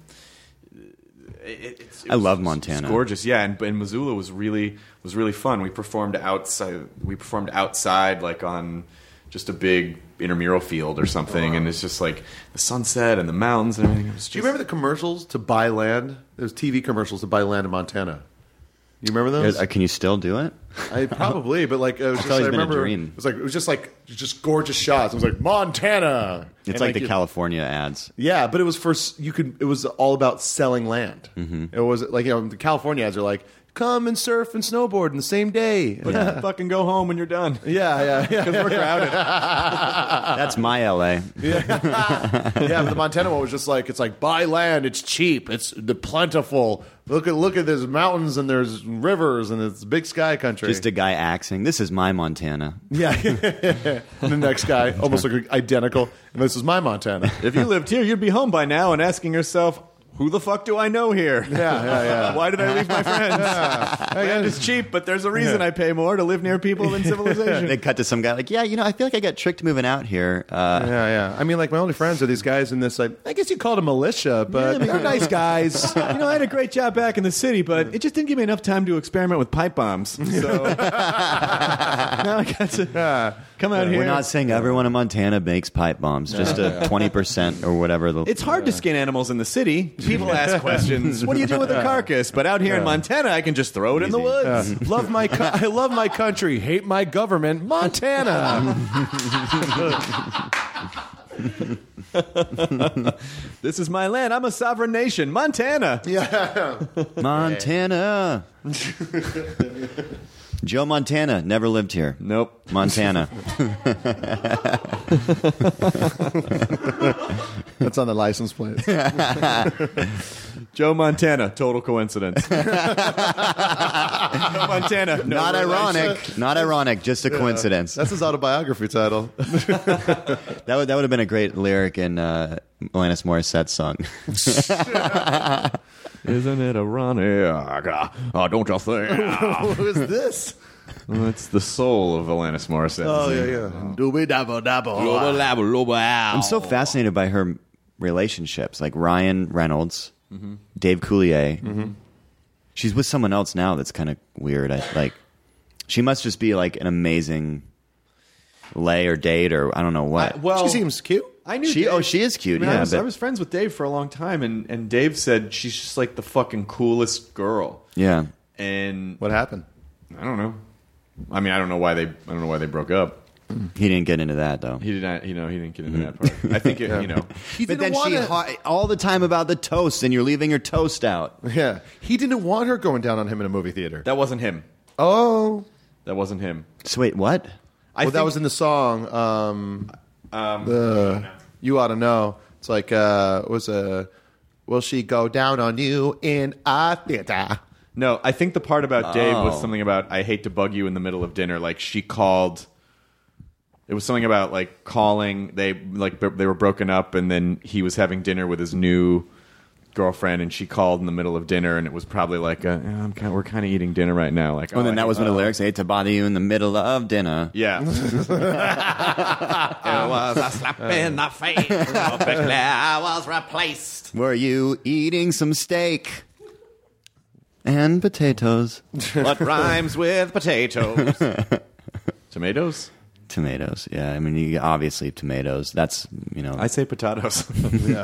it, it's, it I was- love it's Montana. gorgeous, yeah, and, and Missoula was really was really fun. We performed outside. We performed outside, like on just a big intramural field or something, and it's just like the sunset and the mountains and everything. It was just, Do you remember the commercials to buy land? There's T V commercials to buy land in Montana. You remember those? Uh, Can you still do it? I probably, but like it was just, always I been a remember dream. it was like it was just like just gorgeous shots. It was like Montana. It's And, like, the you- California ads. Yeah, but it was for s- you could. It was all about selling land. Mm-hmm. It was like you know the California ads are like come and surf and snowboard in the same day. but fucking go home when you're done. Yeah, yeah, yeah. Because we're crowded. That's my L A. Yeah, but the Montana one was just like it's like buy land, it's cheap, it's the plentiful. Look at look at there's mountains and there's rivers and it's big sky country. Just a guy axing. This is my Montana. yeah, and the next guy almost look identical. And this is my Montana. If you lived here, you'd be home by now and asking yourself, who the fuck do I know here? Yeah, yeah, yeah. Why did I leave my friends? Land is cheap, but there's a reason I pay more to live near people than civilization. They cut to some guy like, yeah, you know, I feel like I got tricked moving out here. Uh, Yeah, yeah. I mean, like my only friends are these guys in this. Like, I guess you call it a militia, but they're nice guys. You know, I had a great job back in the city, but it just didn't give me enough time to experiment with pipe bombs. So now I got to come out here. We're not saying everyone in Montana makes pipe bombs. Just a twenty percent or whatever. The, It's hard to skin animals in the city. People ask questions. What do you do with a carcass? But out here in Montana, I can just throw it in the woods. love my, co- I love my country, hate my government, Montana. This is my land. I'm a sovereign nation. Montana. Yeah, Montana. Joe Montana never lived here. Nope. Montana. that's on the license plate. Joe Montana. Total coincidence. Joe Montana. No Not relation. ironic. Not ironic. Just a coincidence. That's his autobiography title. That would that would have been a great lyric in uh, Alanis Morissette's song. Isn't it ironic? Oh, don't you think? Who is this? It's the soul of Alanis Morissette. Oh yeah, yeah. Dooby dabble dabble. I'm so fascinated by her relationships, like Ryan Reynolds, Dave Coulier. She's with someone else now that's kind of weird. I, like, she must just be like an amazing lay or date or I don't know what. I- well, She seems cute. I knew She- Dave. oh, she is cute, I, mean, I yeah, was, but- I was friends with Dave for a long time, and, and Dave said she's just like the fucking coolest girl. yeah. And What happened? I don't know. I mean, I don't know why they. I don't know why they broke up. He didn't get into that though. He did not. You know, he didn't get into that part. I think it, you know. He But didn't then she want ha- all the time about the toast, and you're leaving your toast out. Yeah, he didn't want her going down on him in a movie theater. That wasn't him. Oh, That wasn't him. So wait, what? I well, that think- was in the song. Um, the you ought to know. It's like uh, it was a. Will she go down on you in a theater? No, I think the part about Dave was Oh. something about I hate to bug you in the middle of dinner. Like she called. It was something about like calling. They like they were broken up, and then he was having dinner with his new girlfriend, and she called in the middle of dinner, and it was probably like, a, "Yeah, I'm kind of, we're kind of eating dinner right now." Like, Oh, and then I that hate- was one of the lyrics. I hate to bother you in the middle of dinner. Yeah. It was a slap in the face. Quickly I was replaced. Were you eating some steak and potatoes? What rhymes with potatoes? Tomatoes? Tomatoes. Yeah, I mean, you, obviously tomatoes. That's you know. I say potatoes. Yeah.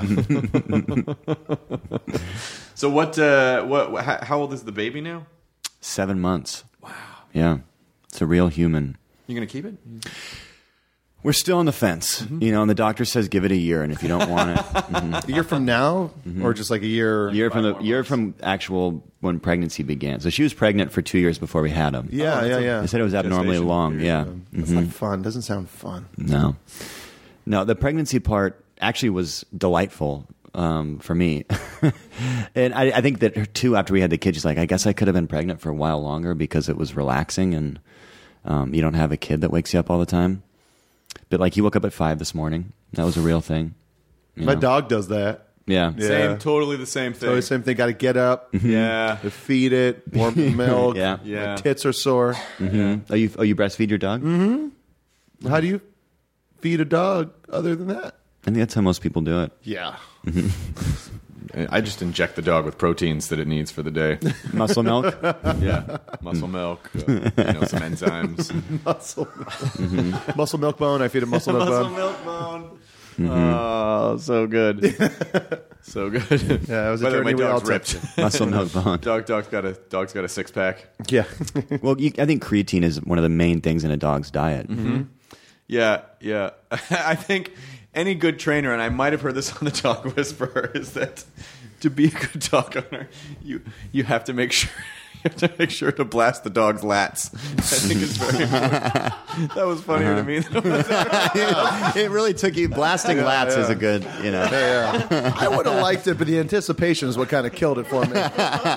So what? Uh, what? How, how old is the baby now? Seven months. Wow. Yeah, it's a real human. You gonna keep it? We're still on the fence, mm-hmm. you know, and the doctor says give it a year, and if you don't want it, mm-hmm. a year from now, mm-hmm. or just like a year, year from the year from actual when pregnancy began. So she was pregnant for two years before we had him. Yeah, oh, yeah, yeah. They said it was abnormally Gestation long. period. Yeah, that's mm-hmm. not fun. Doesn't sound fun. No, no. The pregnancy part actually was delightful um, for me, and I, I think that too. After we had the kid, she's like, I guess I could have been pregnant for a while longer because it was relaxing, and um, you don't have a kid that wakes you up all the time. But like he woke up at five this morning. That was a real thing. My know? dog does that. Yeah. Yeah. Same, totally the same thing. Totally the same thing. Got to get up. Yeah. To feed it. Warm the milk. Yeah. Yeah. My tits are sore. Mm-hmm. Oh, you oh you breastfeed your dog? Mm-hmm. How do you feed a dog other than that? I think that's how most people do it. Yeah. I just inject the dog with proteins that it needs for the day. Muscle milk. Yeah, muscle milk, uh, you know, some enzymes. Muscle milk. Mm-hmm. Muscle milk bone. I feed a muscle milk muscle bone. milk bone. Mm-hmm. Oh, so good, so good. Yeah, it was a By the way, journey my we all dog's took. ripped. Muscle milk bone. Dog, dog's got a dog's got a six pack. Yeah. Well, you, I think creatine is one of the main things in a dog's diet. Mm-hmm. Yeah, yeah. I think any good trainer, and I might have heard this on the Dog Whisperer, is that to be a good dog owner, you you have to make sure you have to make sure to blast the dog's lats. I think it's very important. That was funnier Uh-huh. to me than it was. It really took you. Blasting lats yeah. is a good, you know. Yeah. I would have liked it, but the anticipation is what kind of killed it for me.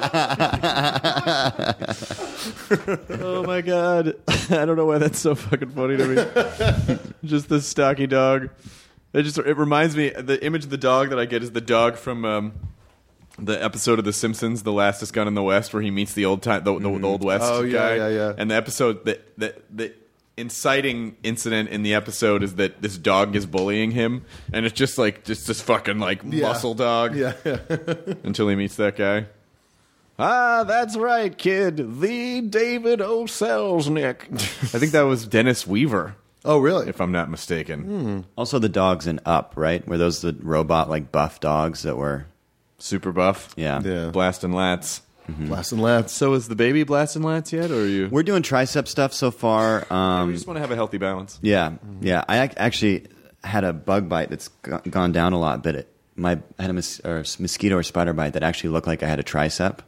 Oh my god! I don't know why that's so fucking funny to me. Just this stocky dog. It just it reminds me. The image of the dog that I get is the dog from um, the episode of The Simpsons, "The Lastest Gun in the West," where he meets the old time, the, the, the old West Oh, yeah, guy. yeah, yeah. And the episode that the, the inciting incident in the episode is that this dog is bullying him, and it's just like just this fucking like Yeah. muscle dog. Yeah. Until he meets that guy. Ah, that's right, kid. The David O. Selznick. I think that was Dennis Weaver, Oh, really? if I'm not mistaken. Also, the dogs in Up, right? Were those the robot like buff dogs that were? Super buff. Yeah. Yeah. Blasting lats. Blasting lads. So is the baby blasting lats yet, or are you? We're doing tricep stuff so far. Um, we just want to have a healthy balance. Yeah, yeah. I ac- actually had a bug bite that's go- gone down a lot, but it, my I had a mos- or s- mosquito or spider bite that actually looked like I had a tricep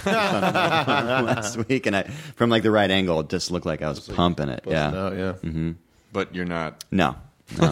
last week, and I from like the right angle, it just looked like I was pumping it. Yeah, Oh, yeah. But you're not. no, no.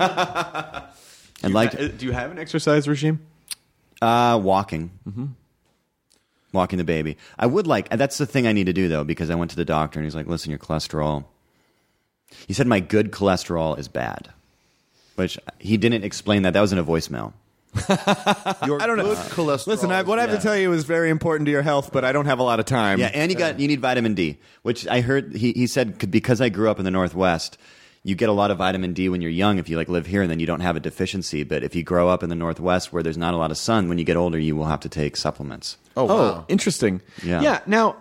I'd like Uh, to, Do you have an exercise regime? uh, walking. Mm-hmm. Walking the baby. I would like. That's the thing I need to do though, because I went to the doctor and he's like, "Listen, your cholesterol." He said my good cholesterol is bad, which he didn't explain that. That was in a voicemail. Your I don't know. good cholesterol. Listen, I, what I have Yeah. to tell you is very important to your health, but I don't have a lot of time. Yeah, and you got you need vitamin D, which I heard he he said could- because I grew up in the Northwest, you get a lot of vitamin D when you're young if you like live here, and then you don't have a deficiency. But if you grow up in the Northwest where there's not a lot of sun, when you get older, you will have to take supplements. Oh, Oh, wow. interesting. Yeah. Yeah. Now,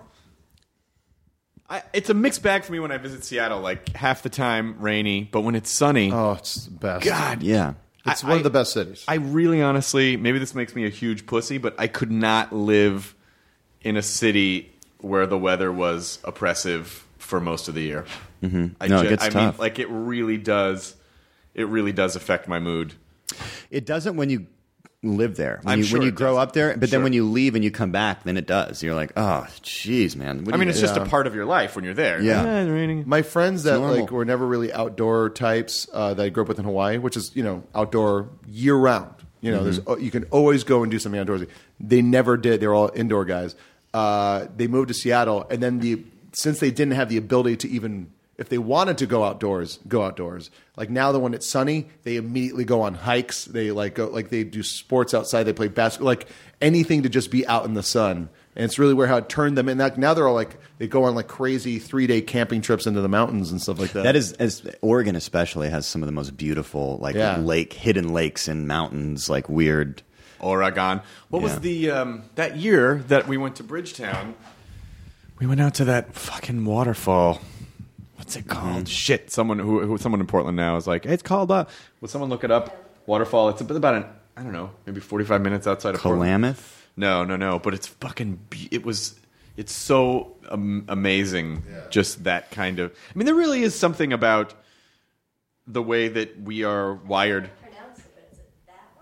I, it's a mixed bag for me when I visit Seattle. Like half the time rainy, but when it's sunny, Oh, it's the best. God, Yeah, It's I- one I- of the best cities. I really honestly, maybe this makes me a huge pussy, but I could not live in a city where the weather was oppressive for most of the year. Mm-hmm. I No, it ju- gets I tough. mean, like it really does. It really does affect my mood. it doesn't when you live there. When I'm you sure when you it grow doesn't. up there, but Sure. then when you leave and you come back, then it does. You're like, oh, jeez, man. What I do mean, you- it's just a Yeah. part of your life when you're there. Yeah. it's raining. My friends that normal. like were never really outdoor types uh, that I grew up with in Hawaii, which is you know outdoor year round. You know, there's you can always go and do something outdoorsy. They never did. They were all indoor guys. Uh, they moved to Seattle, and then the since they didn't have the ability to even if they wanted to go outdoors, go outdoors. Like now, that when it's sunny, they immediately go on hikes. They like go like they do sports outside. They play basketball, like anything to just be out in the sun. And it's really where how it turned them in. That now they're all like they go on like crazy three day camping trips into the mountains and stuff like that. That is, as Oregon especially has some of the most beautiful, like Yeah. lake, hidden lakes and mountains, like weird. Oregon. What was Yeah. the um, that year that we went to Bridgetown? We went out to that fucking waterfall. what's it called? Shit, someone who, who someone in Portland now is like, hey, it's called. Uh, will someone look it up? Waterfall. It's about an I don't know, maybe forty-five minutes outside of Portland. Klamath? No, no, no. But it's fucking. Be- it was. It's so um, amazing. Yeah. Just that kind of. I mean, there really is something about the way that we are wired. Pronounce it, but is it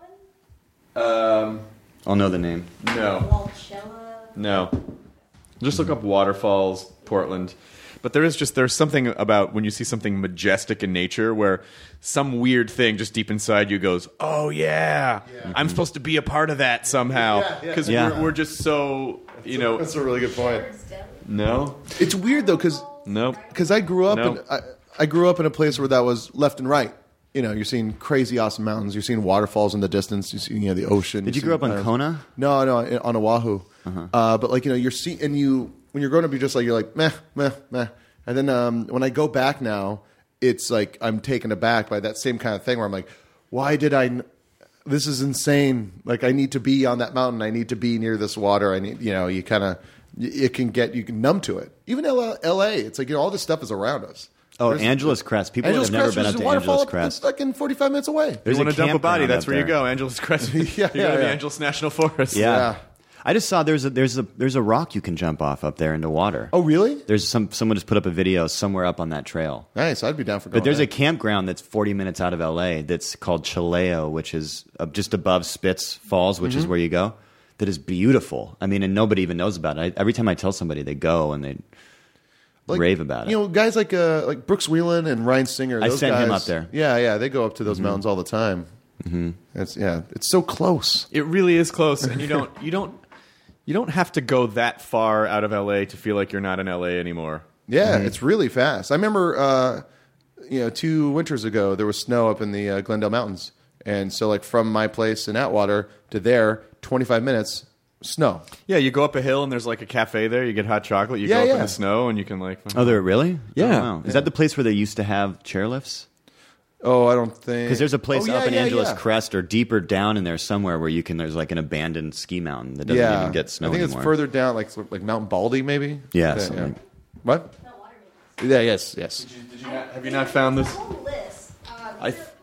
that one? Um, I'll know the name. No. Walchella? No. Just look up waterfalls, Portland. But there is just there's something about when you see something majestic in nature where some weird thing just deep inside you goes, oh yeah, yeah. I'm supposed to be a part of that somehow because yeah, yeah. we're, we're just so you know. That's a really good point. No, it's weird though because nope. Because I grew up nope. in I, I grew up in a place where that was left and right. You know, you're seeing crazy awesome mountains. You're seeing waterfalls in the distance. You see, you know, the ocean. Did you, you grow up on uh, Kona? No, no, on Oahu. Uh-huh. Uh, but like you know, you're see and you when you're growing up, you're just like you're like meh, meh, meh. And then um, when I go back now, it's like I'm taken aback by that same kind of thing where I'm like, why did I? N- this is insane. Like I need to be on that mountain. I need to be near this water. I need, you know, you kind of, it can get, you can numb to it. Even L A, it's like, you know, all this stuff is around us. Oh, There's, Angeles Crest. People Angeles have never Crest been up to Angeles Crest. It's fucking forty-five minutes away. There's you want to dump a body, that's where there. you go. Angeles Crest. yeah, you yeah, go to yeah. the Angeles National Forest. Yeah. yeah. I just saw there's a there's a there's a rock you can jump off up there into water. Oh, really? There's some someone just put up a video somewhere up on that trail. Nice, I'd be down for going. But there's there. a campground that's forty minutes out of L A that's called Chileo, which is uh, just above Spitz Falls, which mm-hmm. is where you go. That is beautiful. I mean, and nobody even knows about it. I, every time I tell somebody, they go and they like, rave about it. You know, guys like uh, like Brooks Wheelan and Ryan Singer. I those sent guys, him up there. Yeah, yeah, they go up to those mm-hmm. mountains all the time. Mm-hmm. It's yeah, it's so close. It really is close, and you don't you don't. You don't have to go that far out of L A to feel like you're not in L A anymore. Yeah, mm-hmm. it's really fast. I remember, uh, you know, two winters ago, there was snow up in the uh, Glendale Mountains. And so, like, from my place in Atwater to there, twenty-five minutes, snow. Yeah, you go up a hill and there's, like, a cafe there. You get hot chocolate. You yeah, go up yeah. in the snow and you can, like... Oh, there really? Yeah. Oh, wow. Is yeah. that the place where they used to have chairlifts? Oh, I don't think... Because there's a place oh, yeah, up in yeah, Angeles yeah. Crest or deeper down in there somewhere where you can. There's like an abandoned ski mountain that doesn't yeah. even get snow I think anymore. it's further down, like like Mount Baldy, maybe? Yeah, yeah, something. yeah. What? Yeah, yes, yes. Did you, did you not, have you not found this? List. Um, I th-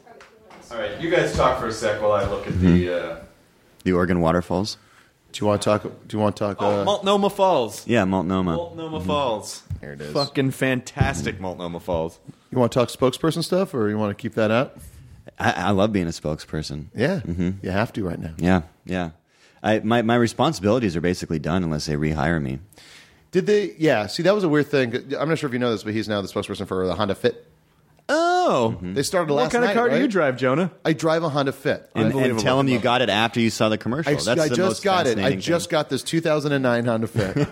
All right, you guys talk for a sec while I look at mm-hmm. the... Uh... The Oregon waterfalls? Do you want to talk? Do you want to talk? Oh, uh, Multnomah Falls. Yeah, Multnomah. Multnomah mm-hmm. Falls. There it is. Fucking fantastic, mm-hmm. Multnomah Falls. You want to talk spokesperson stuff, or you want to keep that out? I, I love being a spokesperson. Yeah, mm-hmm. you have to right now. Yeah, yeah. I, my my responsibilities are basically done unless they rehire me. Did they? Yeah. See, that was a weird thing. I'm not sure if you know this, but he's now the spokesperson for the Honda Fit. Oh, mm-hmm. They started what last kind night, of car right? do you drive, Jonah? I drive a Honda Fit. And, and tell them you got it after you saw the commercial. I, That's I the just most got it. I fascinating just thing. got this two thousand nine Honda Fit.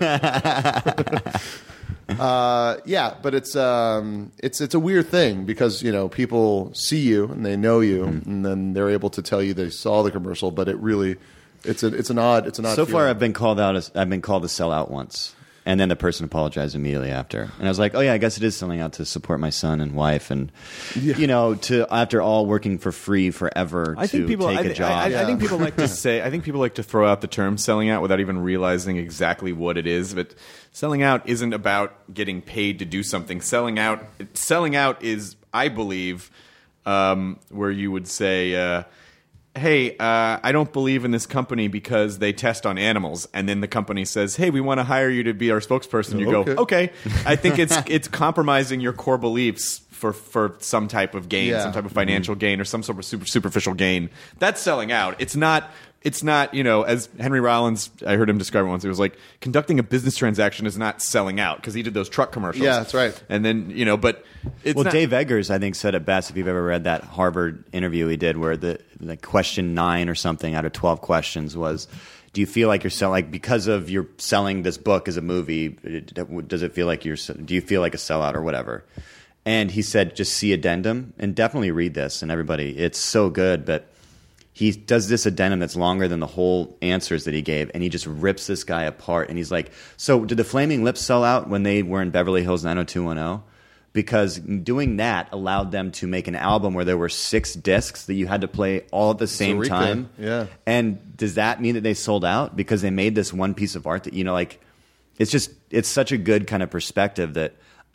uh, yeah, but it's um, it's it's a weird thing because you know people see you and they know you, mm-hmm. and then they're able to tell you they saw the commercial. But it really, it's a it's an odd it's an odd. So feeling. far, I've been called out as I've been called a sellout once. And then the person apologized immediately after. And I was like, oh, yeah, I guess it is selling out to support my son and wife. And, yeah. you know, to after all working for free forever I to think people, take I, a job. I, I, Yeah. I think people like to say, I think people like to throw out the term selling out without even realizing exactly what it is. But selling out isn't about getting paid to do something. Selling out, selling out is, I believe, um, where you would say, uh, hey, uh, I don't believe in this company because they test on animals. And then the company says, hey, we want to hire you to be our spokesperson. You Okay. go, okay. I think it's it's compromising your core beliefs for, for some type of gain, Yeah. some type of financial gain or some sort of super, superficial gain. That's selling out. It's not... It's not, you know, as Henry Rollins, I heard him describe it once, it was like conducting a business transaction is not selling out because he did those truck commercials. Yeah, that's right. And then, you know, but it's well, not, Dave Eggers, I think, said it best. If you've ever read that Harvard interview he did, where the like question nine or something out of twelve questions was, "Do you feel like you're selling like because of you're selling this book as a movie? Does it feel like you're? Do you feel like a sellout or whatever?" And he said, "Just see addendum and definitely read this." And everybody, it's so good, but. He does this addendum that's longer than the whole answers that he gave, and he just rips this guy apart. And he's like, so did the Flaming Lips sell out when they were in Beverly Hills nine oh two one oh? Because doing that allowed them to make an album where there were six discs that you had to play all at the same Eureka. time. Yeah. And does that mean that they sold out? Because they made this one piece of art that, you know, like, it's just, it's such a good kind of perspective that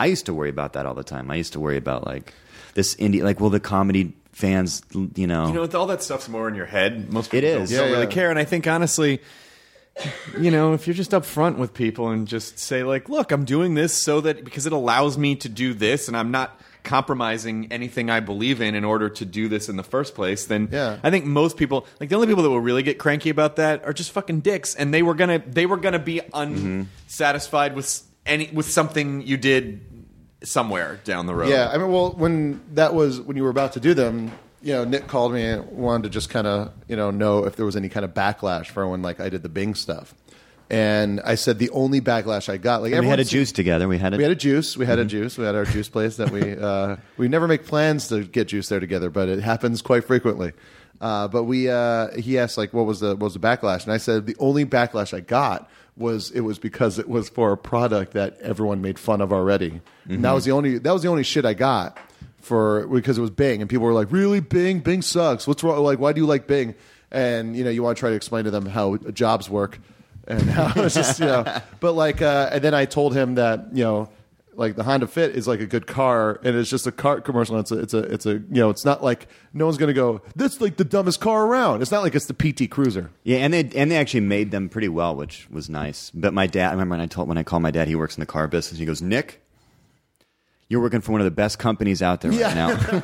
I used to worry about that all the time. I used to worry about like this indie, like, will the comedy fans, you know, You know, all that stuff's more in your head. Most It people is. don't, don't Yeah, really yeah. care. And I think, honestly, you know, if you're just upfront with people and just say, like, look, I'm doing this so that because it allows me to do this and I'm not compromising anything I believe in in order to do this in the first place, then Yeah. I think most people, like the only people that will really get cranky about that are just fucking dicks, and they were gonna they were gonna be unsatisfied with any with something you did somewhere down the road. Yeah, I mean, well, when that was when you were about to do them, you know, Nick called me and wanted to just kind of, you know, know if there was any kind of backlash for when like I did the Bing stuff, and I said the only backlash I got, like and we had a everyone's- juice together. We had a, We had a juice. We had a juice. We had our juice place that we uh, we never make plans to get juice there together, but it happens quite frequently. Uh, but we uh, he asked like what was the what was the backlash, and I said the only backlash I got was it was because it was for a product that everyone made fun of already. And that was the only that was the only shit I got for because it was Bing, and people were like, "Really, Bing? Bing sucks. What's wrong? Like, why do you like Bing?" And you know, you want to try to explain to them how jobs work. And how it's just, you know, but like, uh, and then I told him that, you know, like the Honda Fit is like a good car, and it's just a car commercial. And it's a, it's a, it's a, you know, it's not like no one's gonna go, "That's like the dumbest car around." It's not like it's the P T Cruiser. yeah, and they and they actually made them pretty well, which was nice. But my dad, I remember when I told when I called my dad, he works in the car business. He goes, "Nick, you're working for one of the best companies out there right now."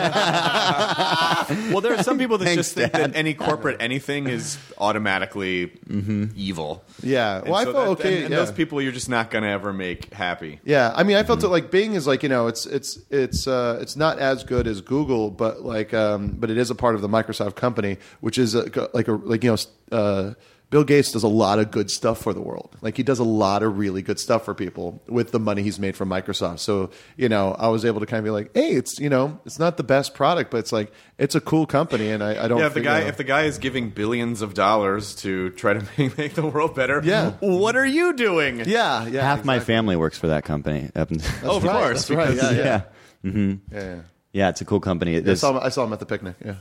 Well, there are some people that Thanks, just think Dad. that any corporate anything is automatically evil. Yeah. And Well, I so felt that- okay. And, and yeah. those people you're just not going to ever make happy. Yeah, I mean, I felt it like Bing is like, you know, it's it's it's uh, it's not as good as Google, but like, um, but it is a part of the Microsoft company, which is a, like a like you know, uh, Bill Gates does a lot of good stuff for the world. Like he does a lot of really good stuff for people with the money he's made from Microsoft. So you know, I was able to kind of be like, hey, it's you know, it's not the best product, but it's like it's a cool company, and I, I don't. Yeah, if the think, guy you know- if the guy is giving billions of dollars to try to make, make the world better, Yeah. what are you doing? yeah, yeah, Half my exactly. family works for that company. Up in- Oh, of right, course. that's right, because- yeah, yeah. hmm Yeah, yeah. Yeah, it's a cool company. It I is- saw, him, I saw him at the picnic. Yeah,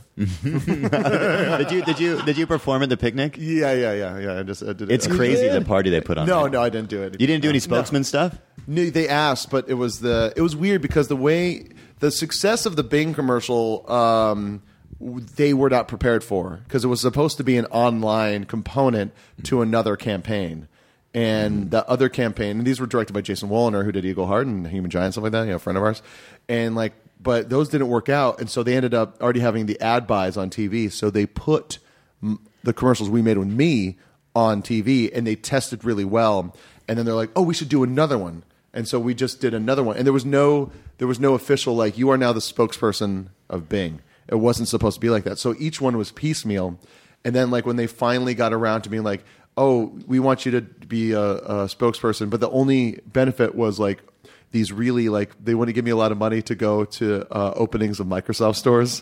did you did you did you perform at the picnic? yeah, yeah, yeah, yeah. I just I did it. It's crazy the party they put on. No, there. no, I didn't do it. You didn't do any No. spokesman stuff? No, they asked, but it was the it was weird because the way the success of the Bing commercial, um, they were not prepared for because it was supposed to be an online component to another campaign, and the other campaign, and these were directed by Jason Woliner, who did Eagle Heart and Human Giant, stuff like that, you know, a friend of ours, and like, but those didn't work out, and so they ended up already having the ad buys on T V, so they put m- the commercials we made with me on T V, and they tested really well, and then they're like, oh, we should do another one. And so we just did another one, and there was no there was no official like you are now the spokesperson of Bing. It wasn't supposed to be like that. So each one was piecemeal, and then like when they finally got around to being like, oh, we want you to be a, a spokesperson, but the only benefit was like these really like they want to give me a lot of money to go to uh, openings of Microsoft stores,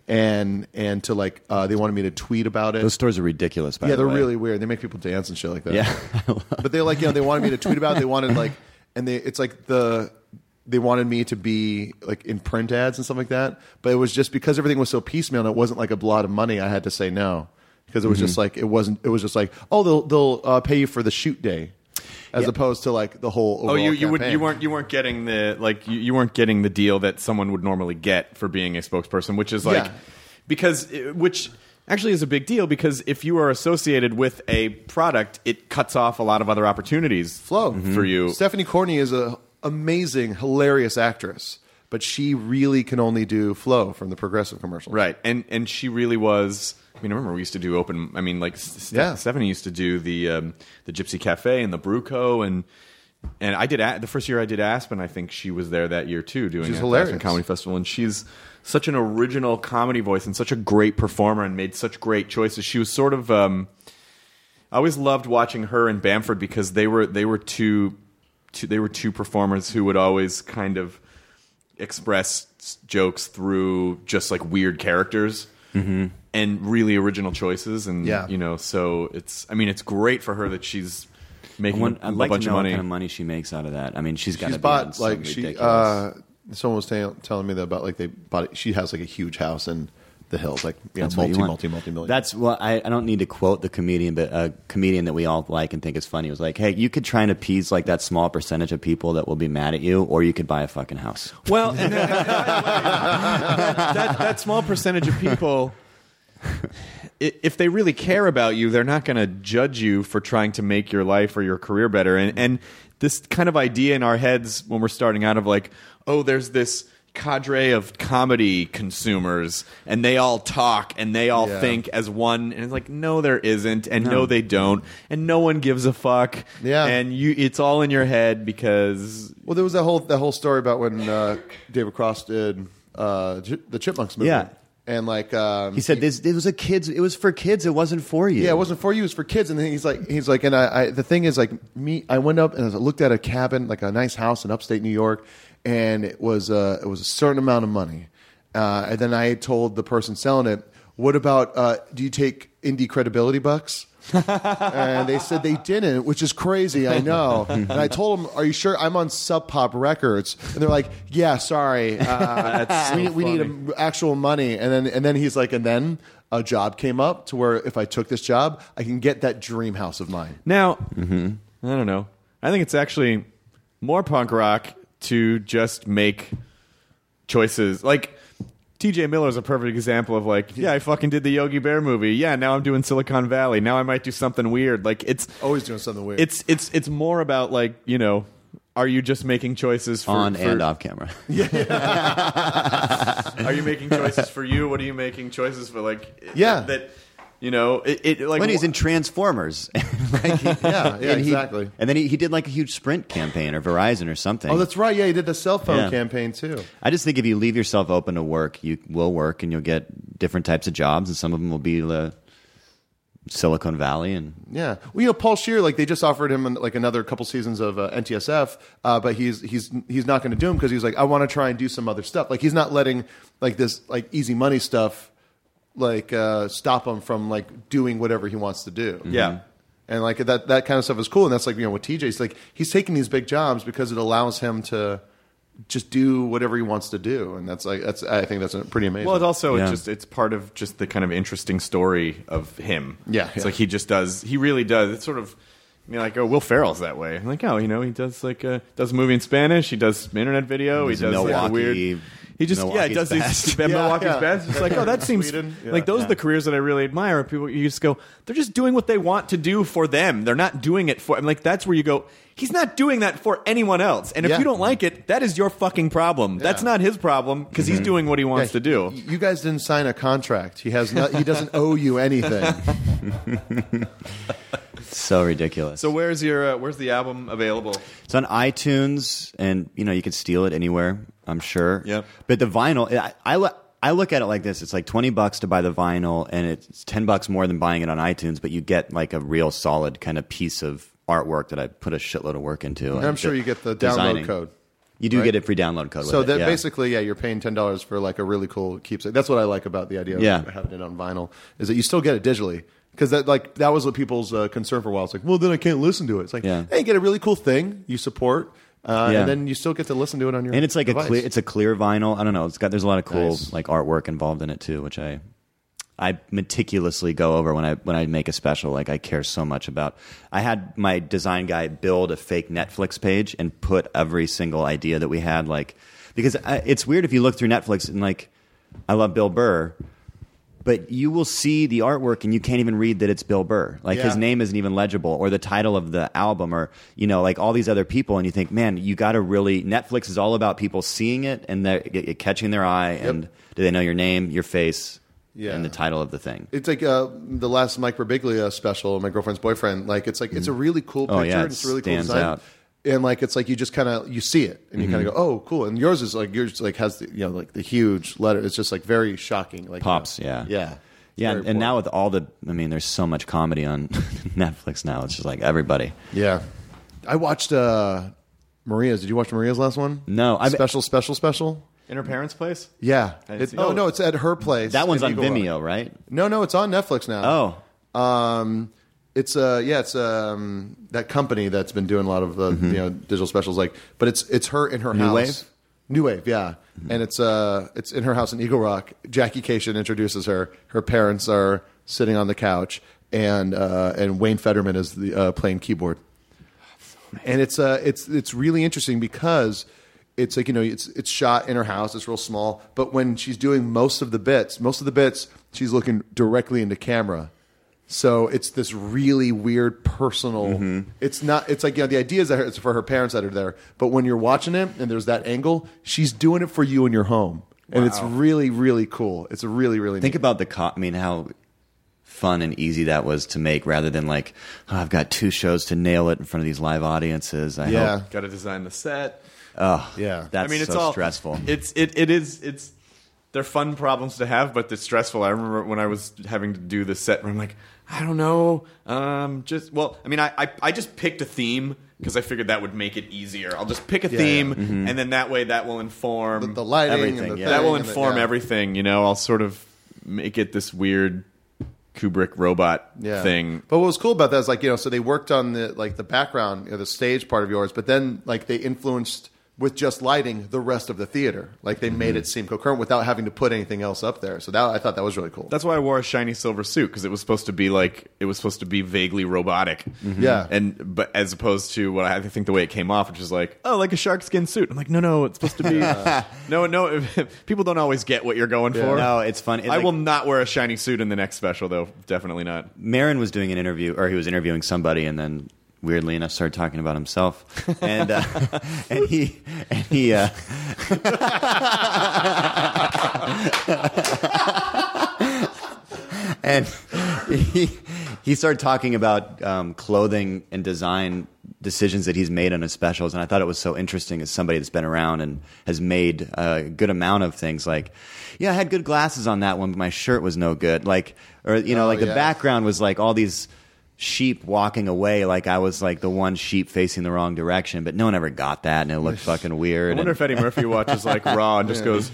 and and to like uh, they wanted me to tweet about it. Those stores are ridiculous. By yeah, the they're way. really weird. They make people dance and shit like that. Yeah. But they like you know they wanted me to tweet about it. They wanted like and they it's like the they wanted me to be like in print ads and stuff like that. But it was just because everything was so piecemeal and it wasn't like a lot of money. I had to say no because it was Mm-hmm. just like it wasn't. It was just like oh they'll they'll uh, pay you for the shoot day, as Yeah. opposed to like the whole. Oh, Overall you you would campaign. you weren't you weren't getting the like you, you weren't getting the deal that someone would normally get for being a spokesperson, which is like Yeah. because which actually is a big deal because if you are associated with a product, it cuts off a lot of other opportunities Flo for you. Stephanie Courtney is a amazing, hilarious actress, but she really can only do Flo from the Progressive commercial. Right, and and she really was. I mean, I remember we used to do open. I mean, like S- Yeah. Stephanie used to do the um, the Gypsy Cafe and the Bruco, and and I did a- the first year I did Aspen. I think she was there that year too, doing She's at the hilarious. Aspen Comedy Festival, and she's such an original comedy voice and such a great performer, and made such great choices. She was sort of. Um, I always loved watching her and Bamford because they were they were two, two they were two performers who would always kind of express s- jokes through just like weird characters Mm-hmm. and really original choices, and Yeah. you know, so it's. I mean, it's great for her that she's making One- a, I'd a like bunch to know of money. what kind of money she makes out of that. I mean, she's got She's to be bought on some like she. ridiculous. Uh, someone was ta- telling me that about like they bought. It. She has like a huge house in the hills, like you That's know, what you multi, want. multi, multi, million. That's what I, I don't need to quote the comedian, but a comedian that we all like and think is funny was like, hey, you could try and appease like that small percentage of people that will be mad at you, or you could buy a fucking house. Well, and, and, and, that, that, that small percentage of people, i- if they really care about you, they're not going to judge you for trying to make your life or your career better. And, and this kind of idea in our heads when we're starting out of like, oh, there's this cadre of comedy consumers and they all talk and they all Yeah. think as one, and it's like, no, there isn't, and no. No. they don't, and no one gives a fuck. Yeah. And you, it's all in your head because Well, there was that whole that whole story about when uh, David Cross did uh, Ch- the Chipmunks movie. Yeah. And like um, He said this. It was a kids. It was for kids. It wasn't for you. yeah, it wasn't for you. It was for kids. And then he's like, he's like, and I, I the thing is, like me, I went up and I looked at a cabin, like a nice house in upstate New York, and it was uh, it was a certain amount of money. Uh, and then I told the person selling it, "What about? Uh, do you take indie credibility bucks?" And they said they didn't, which is crazy. I know. And I told them, "Are you sure?" I'm on Sub Pop Records, and they're like, "Yeah, sorry, uh, we, we need um, actual money." And then and then he's like, and then a job came up to where if I took this job, I can get that dream house of mine. now, I don't know. I think it's actually more punk rock to just make choices. Like, T J Miller is a perfect example of like, yeah, I fucking did the Yogi Bear movie. Yeah, now I'm doing Silicon Valley. Now I might do something weird. Like, it's Always doing something weird. it's it's it's more about like, you know, are you just making choices for, on for- and off camera. Are you making choices for you? What are you making choices for? Like, Yeah. that, that you know, it, it like When he's in Transformers, like he, yeah, yeah, and he- exactly. And then he, he did like a huge Sprint campaign or Verizon or something. Oh, that's right. Yeah, he did the cell phone Yeah. campaign too. I just think if you leave yourself open to work, you will work and you'll get different types of jobs, and some of them will be uh, Silicon Valley. And Yeah, well, you know, Paul Scheer, like they just offered him like another couple seasons of uh, N T S F, uh, but he's he's he's not going to do them because he's like, I want to try and do some other stuff. Like he's not letting like this like easy money stuff like uh, stop him from like doing whatever he wants to do. yeah. And like that that kind of stuff is cool. And that's like, you know, with T J, it's like he's taking these big jobs because it allows him to just do whatever he wants to do. And that's like that's I think that's pretty amazing. Well, it's also Yeah. it's just it's part of just the kind of interesting story of him. Yeah, it's yeah. like he just does. He really does. It's sort of. I mean, like, oh, Will Ferrell's that way. I'm like, oh, you know, he does like uh, does a movie in Spanish. He does internet video. He's he does like a Milwaukee- weird. He just yeah, he Milwaukee's does these Best. yeah, Yeah, Milwaukee's yeah. best. It's like, oh, that seems Sweden. Yeah. like those are the careers that I really admire. People, you just go, they're just doing what they want to do for them. They're not doing it for. I'm like, that's where you go. He's not doing that for anyone else. And if Yeah. you don't like it, that is your fucking problem. That's not his problem because he's doing what he wants to do. Y- You guys didn't sign a contract. He has no, he doesn't owe you anything. so ridiculous. So where's your uh, where's the album available? It's on iTunes, and you know you could steal it anywhere. I'm sure. Yep. But the vinyl, I, I lo- I look at it like this: it's like twenty bucks to buy the vinyl, and it's ten bucks more than buying it on iTunes. But you get like a real solid kind of piece of artwork that I put a shitload of work into. And I'm sure you get the download designing. code. You do right? get a free download code. So with that it, yeah. basically, yeah, you're paying ten dollars for like a really cool keepsake. That's what I like about the idea of Yeah. having it on vinyl is that you still get it digitally. Because that like that was what people's uh, concern for a while. It's like, well, then I can't listen to it. It's like, Yeah. hey, you get a really cool thing you support, uh, Yeah. and then you still get to listen to it on your and it's like device. a clear, it's a clear vinyl. I don't know. It's got there's a lot of cool Nice. like artwork involved in it too, which I I meticulously go over when I when I make a special. Like I care so much about. I had my design guy build a fake Netflix page and put every single idea that we had. Like because I, it's weird if you look through Netflix and like I love Bill Burr. But you will see the artwork and you can't even read that it's Bill Burr. Like his Yeah. name isn't even legible, or the title of the album, or you know, like all these other people. And you think, man, you got to really. Netflix is all about people seeing it and they're, it, it catching their eye. And do they know your name, your face, Yeah. and the title of the thing? It's like uh, the last Mike Birbiglia special, My Girlfriend's Boyfriend. Like it's like it's a really cool picture. Oh, yeah, and it's a really cool stands design. out. And like it's like you just kind of you see it and you kind of go, oh, cool. And yours is like yours like has the you know like the huge letter. It's just like very shocking. Like Pops, you know. yeah. yeah, Yeah, Very and now important. with all the, I mean, there's so much comedy on Netflix now. It's just like everybody. yeah. I watched uh, Maria's. Did you watch Maria's last one? No, I special, special, special. In her parents' place? Yeah. didn't It, see no, it. no, it's at her place. That one's in on Eagle Rock. Vimeo, right? No, no, it's on Netflix now. Oh, Um, it's uh yeah, it's um that company that's been doing a lot of uh, you know digital specials like, but it's it's her in her New house. Wave? New Wave, yeah. Mm-hmm. And it's uh, it's in her house in Eagle Rock. Jackie Kashian introduces her. Her parents are sitting on the couch, and uh, and Wayne Federman is the, uh, playing keyboard. And it's uh, it's it's really interesting because it's like, you know, it's it's shot in her house. It's real small, but when she's doing most of the bits, most of the bits, she's looking directly into camera. So it's this really weird personal. Mm-hmm. It's not. It's like, you know, the idea is that it's for her parents that are there, but when you're watching it and there's that angle, she's doing it for you in your home, and Wow. it's really really cool. It's a really really Think neat. about the co- I mean, how fun and easy that was to make, rather than like, oh, I've got two shows to nail it in front of these live audiences. I Yeah. hope. Got to design the set. Oh, Yeah. That's I mean, it's so all stressful. It's it it is it's they're fun problems to have, but it's stressful. I remember when I was having to do the set, where I'm like, I don't know, um, just well, I mean, I I, I just picked a theme because I figured that would make it easier. I'll just pick a Yeah, theme, yeah. Mm-hmm. and then that way that will inform the, the lighting everything, and the yeah. that thing will and the- inform yeah. everything. You know, I'll sort of make it this weird Kubrick robot Yeah. thing. But what was cool about that is, like, you know, so they worked on the like the background, you know, the stage part of yours, but then like they influenced with just lighting the rest of the theater. Like they made it seem coherent without having to put anything else up there. So that I thought that was really cool. That's why I wore a shiny silver suit, because it was supposed to be like it was supposed to be vaguely robotic. Yeah. And but as opposed to what I think the way it came off, which is like, oh, like a shark skin suit. I'm like, no, no, it's supposed to be no, no. People don't always get what you're going for. No, it's fun. It, I like, will not wear a shiny suit in the next special, though. Definitely not. Marin was doing an interview, or he was interviewing somebody, and then weirdly enough started talking about himself, and uh, and he and he uh, and he he started talking about um, clothing and design decisions that he's made on his specials, and I thought it was so interesting as somebody that's been around and has made a good amount of things. Like, yeah, I had good glasses on that one, but my shirt was no good. Like, or you know, Oh, like the yeah. background was like all these sheep walking away, like I was like the one sheep facing the wrong direction, but no one ever got that, and it looked fucking I weird. wonder and- if Eddie Murphy watches like Raw and just goes,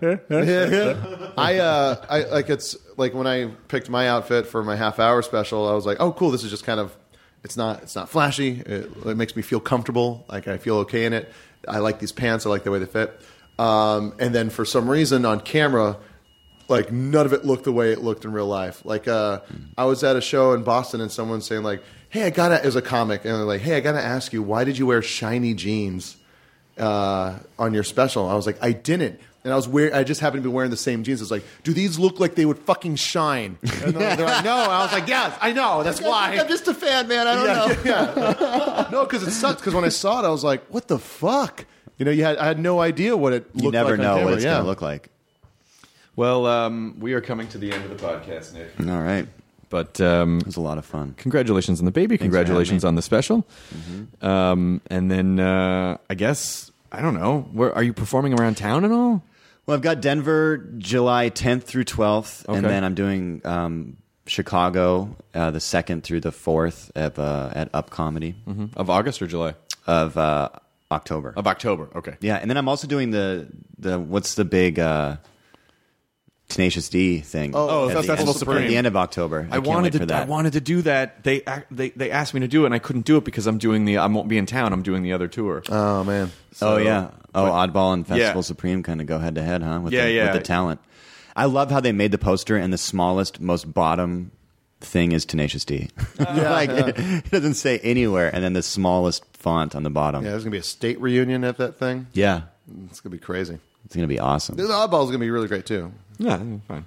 I uh I like it's like when I picked my outfit for my half hour special, I was like, oh cool, this is just kind of it's not it's not flashy. It, it makes me feel comfortable. Like I feel okay in it. I like these pants. I like the way they fit. Um, and then for some reason on camera, like none of it looked the way it looked in real life. Like uh, I was at a show in Boston and someone's saying like, "Hey, I gotta," it was a comic, and they're like, "Hey, I gotta ask you, why did you wear shiny jeans uh, on your special?" I was like, "I didn't." And I was wearing, I just happened to be wearing the same jeans. I was like, "Do these look like they would fucking shine?" And they're, they're like, "No." And I was like, "Yes, I know. That's why." I'm just a fan, man. I don't know. Yeah, yeah. No, because it sucks. Because when I saw it, I was like, "What the fuck?" You know, you had I had no idea what it looked You never like on know camera. what it's yeah. going to look like. Well, um, we are coming to the end of the podcast, Nick. All right. But um, It was a lot of fun. congratulations on the baby. for having Congratulations me. on the special. Um, and then uh, I guess I don't know. Where are you performing around town at all? Well, I've got Denver July tenth through twelfth, and Okay. then I'm doing um, Chicago uh, the second through the fourth of, uh, at Up Comedy Of August or July? of uh, October. Of October. Okay. Yeah, and then I'm also doing the the what's the big uh, Tenacious D thing? Oh, at that's the Festival end, Supreme. at the end of October. I, I can't wanted wait to. for that. I wanted to do that. They ac- they they asked me to do it, and I couldn't do it because I'm doing the. I won't be in town. I'm doing the other tour. Oh man. oh yeah. Oh, but- Oddball and Festival Yeah. Supreme kind of go head to head, huh? With Yeah, the, yeah. With the talent. I love how they made the poster, and the smallest, most bottom thing is Tenacious D. like It, it doesn't say anywhere, and then the smallest font on the bottom. Yeah, there's gonna be a state reunion at that thing. Yeah. It's gonna be crazy. It's gonna be awesome. The Oddball is gonna be really great too. Yeah, fine.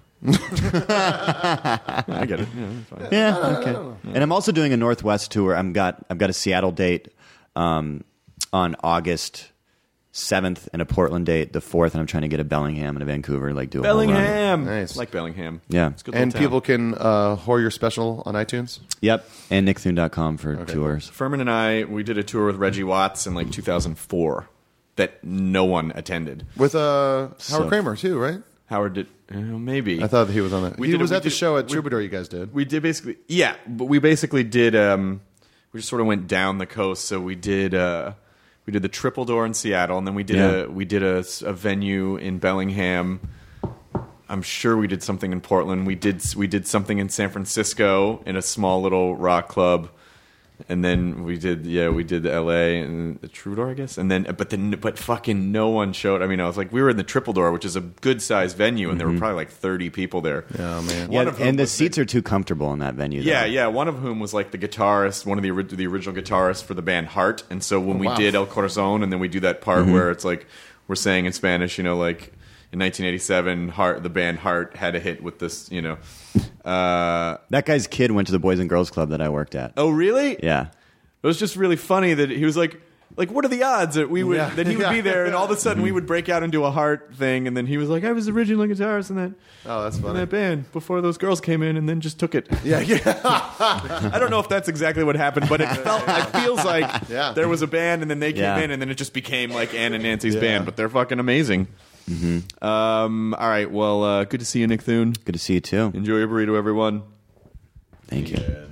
I get it. Yeah, it's fine. Yeah, okay. And I'm also doing a Northwest tour. I'm got I've got a Seattle date um, on August seventh and a Portland date the fourth, and I'm trying to get a Bellingham and a Vancouver, like do a whole run. Bellingham. Nice. Like Bellingham. Yeah. It's a good And little town. people can uh, whore your special on iTunes. Yep, and nick thune dot com for tours. Furman and I, we did a tour with Reggie Watts in like two thousand four that no one attended. With uh, Howard So- Kramer too, right? Howard did, uh, maybe. I thought he was on that. We he did- was we at the did- show at we- Troubadour. You guys did. We did basically, yeah, but we basically did. Um, we just sort of went down the coast. So we did. Uh, we did the Triple Door in Seattle, and then we did Yeah. a we did a, s- a venue in Bellingham. I'm sure we did something in Portland. We did we did something in San Francisco in a small little rock club. And then we did, yeah, we did L A and the Troubadour, I guess. And then, but then, but fucking no one showed. I mean, I was like, we were in the Triple Door, which is a good sized venue, and mm-hmm. there were probably like thirty people there. Oh man, yeah, and the seats the, are too comfortable in that venue. Though. Yeah, yeah. One of whom was like the guitarist, one of the the original guitarists for the band Heart. And so when oh, we wow. did El Corazon, and then we do that part mm-hmm. where it's like we're saying in Spanish, you know, like in nineteen eighty-seven, Heart, the band Heart had a hit with this, you know. Uh, that guy's kid went to the Boys and Girls Club that I worked at. Oh, really? Yeah. It was just really funny that he was like, like, what are the odds that we would, yeah. that he would be there, and all of a sudden we would break out into a Heart thing, and then he was like, I was the original guitarist in that, oh, that's funny. in that band before those girls came in, and then just took it. Yeah, yeah. I don't know if that's exactly what happened, but it felt, it feels like yeah. there was a band, and then they came yeah. in, and then it just became like Ann and Nancy's yeah. band, but they're fucking amazing. Mm-hmm. Um, all right, well, uh, good to see you, Nick Thune. Good to see you too. Enjoy your burrito, everyone. Thank you. Yeah.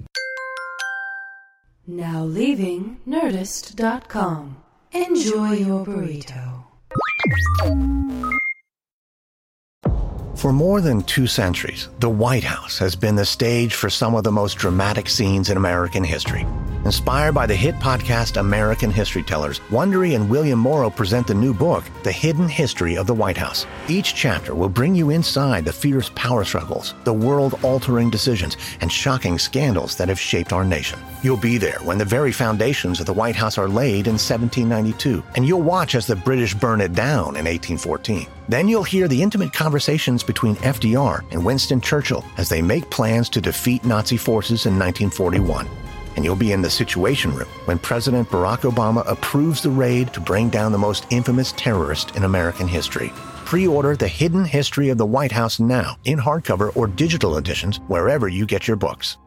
Now leaving Nerdist dot com. Enjoy your burrito. For more than two centuries, the White House has been the stage for some of the most dramatic scenes in American history. Inspired by the hit podcast American History Tellers, Wondery and William Morrow present the new book, The Hidden History of the White House. Each chapter will bring you inside the fierce power struggles, the world-altering decisions, and shocking scandals that have shaped our nation. You'll be there when the very foundations of the White House are laid in seventeen ninety-two, and you'll watch as the British burn it down in eighteen fourteen. Then you'll hear the intimate conversations between F D R and Winston Churchill as they make plans to defeat Nazi forces in nineteen forty-one. And you'll be in the Situation Room when President Barack Obama approves the raid to bring down the most infamous terrorist in American history. Pre-order The Hidden History of the White House now in hardcover or digital editions wherever you get your books.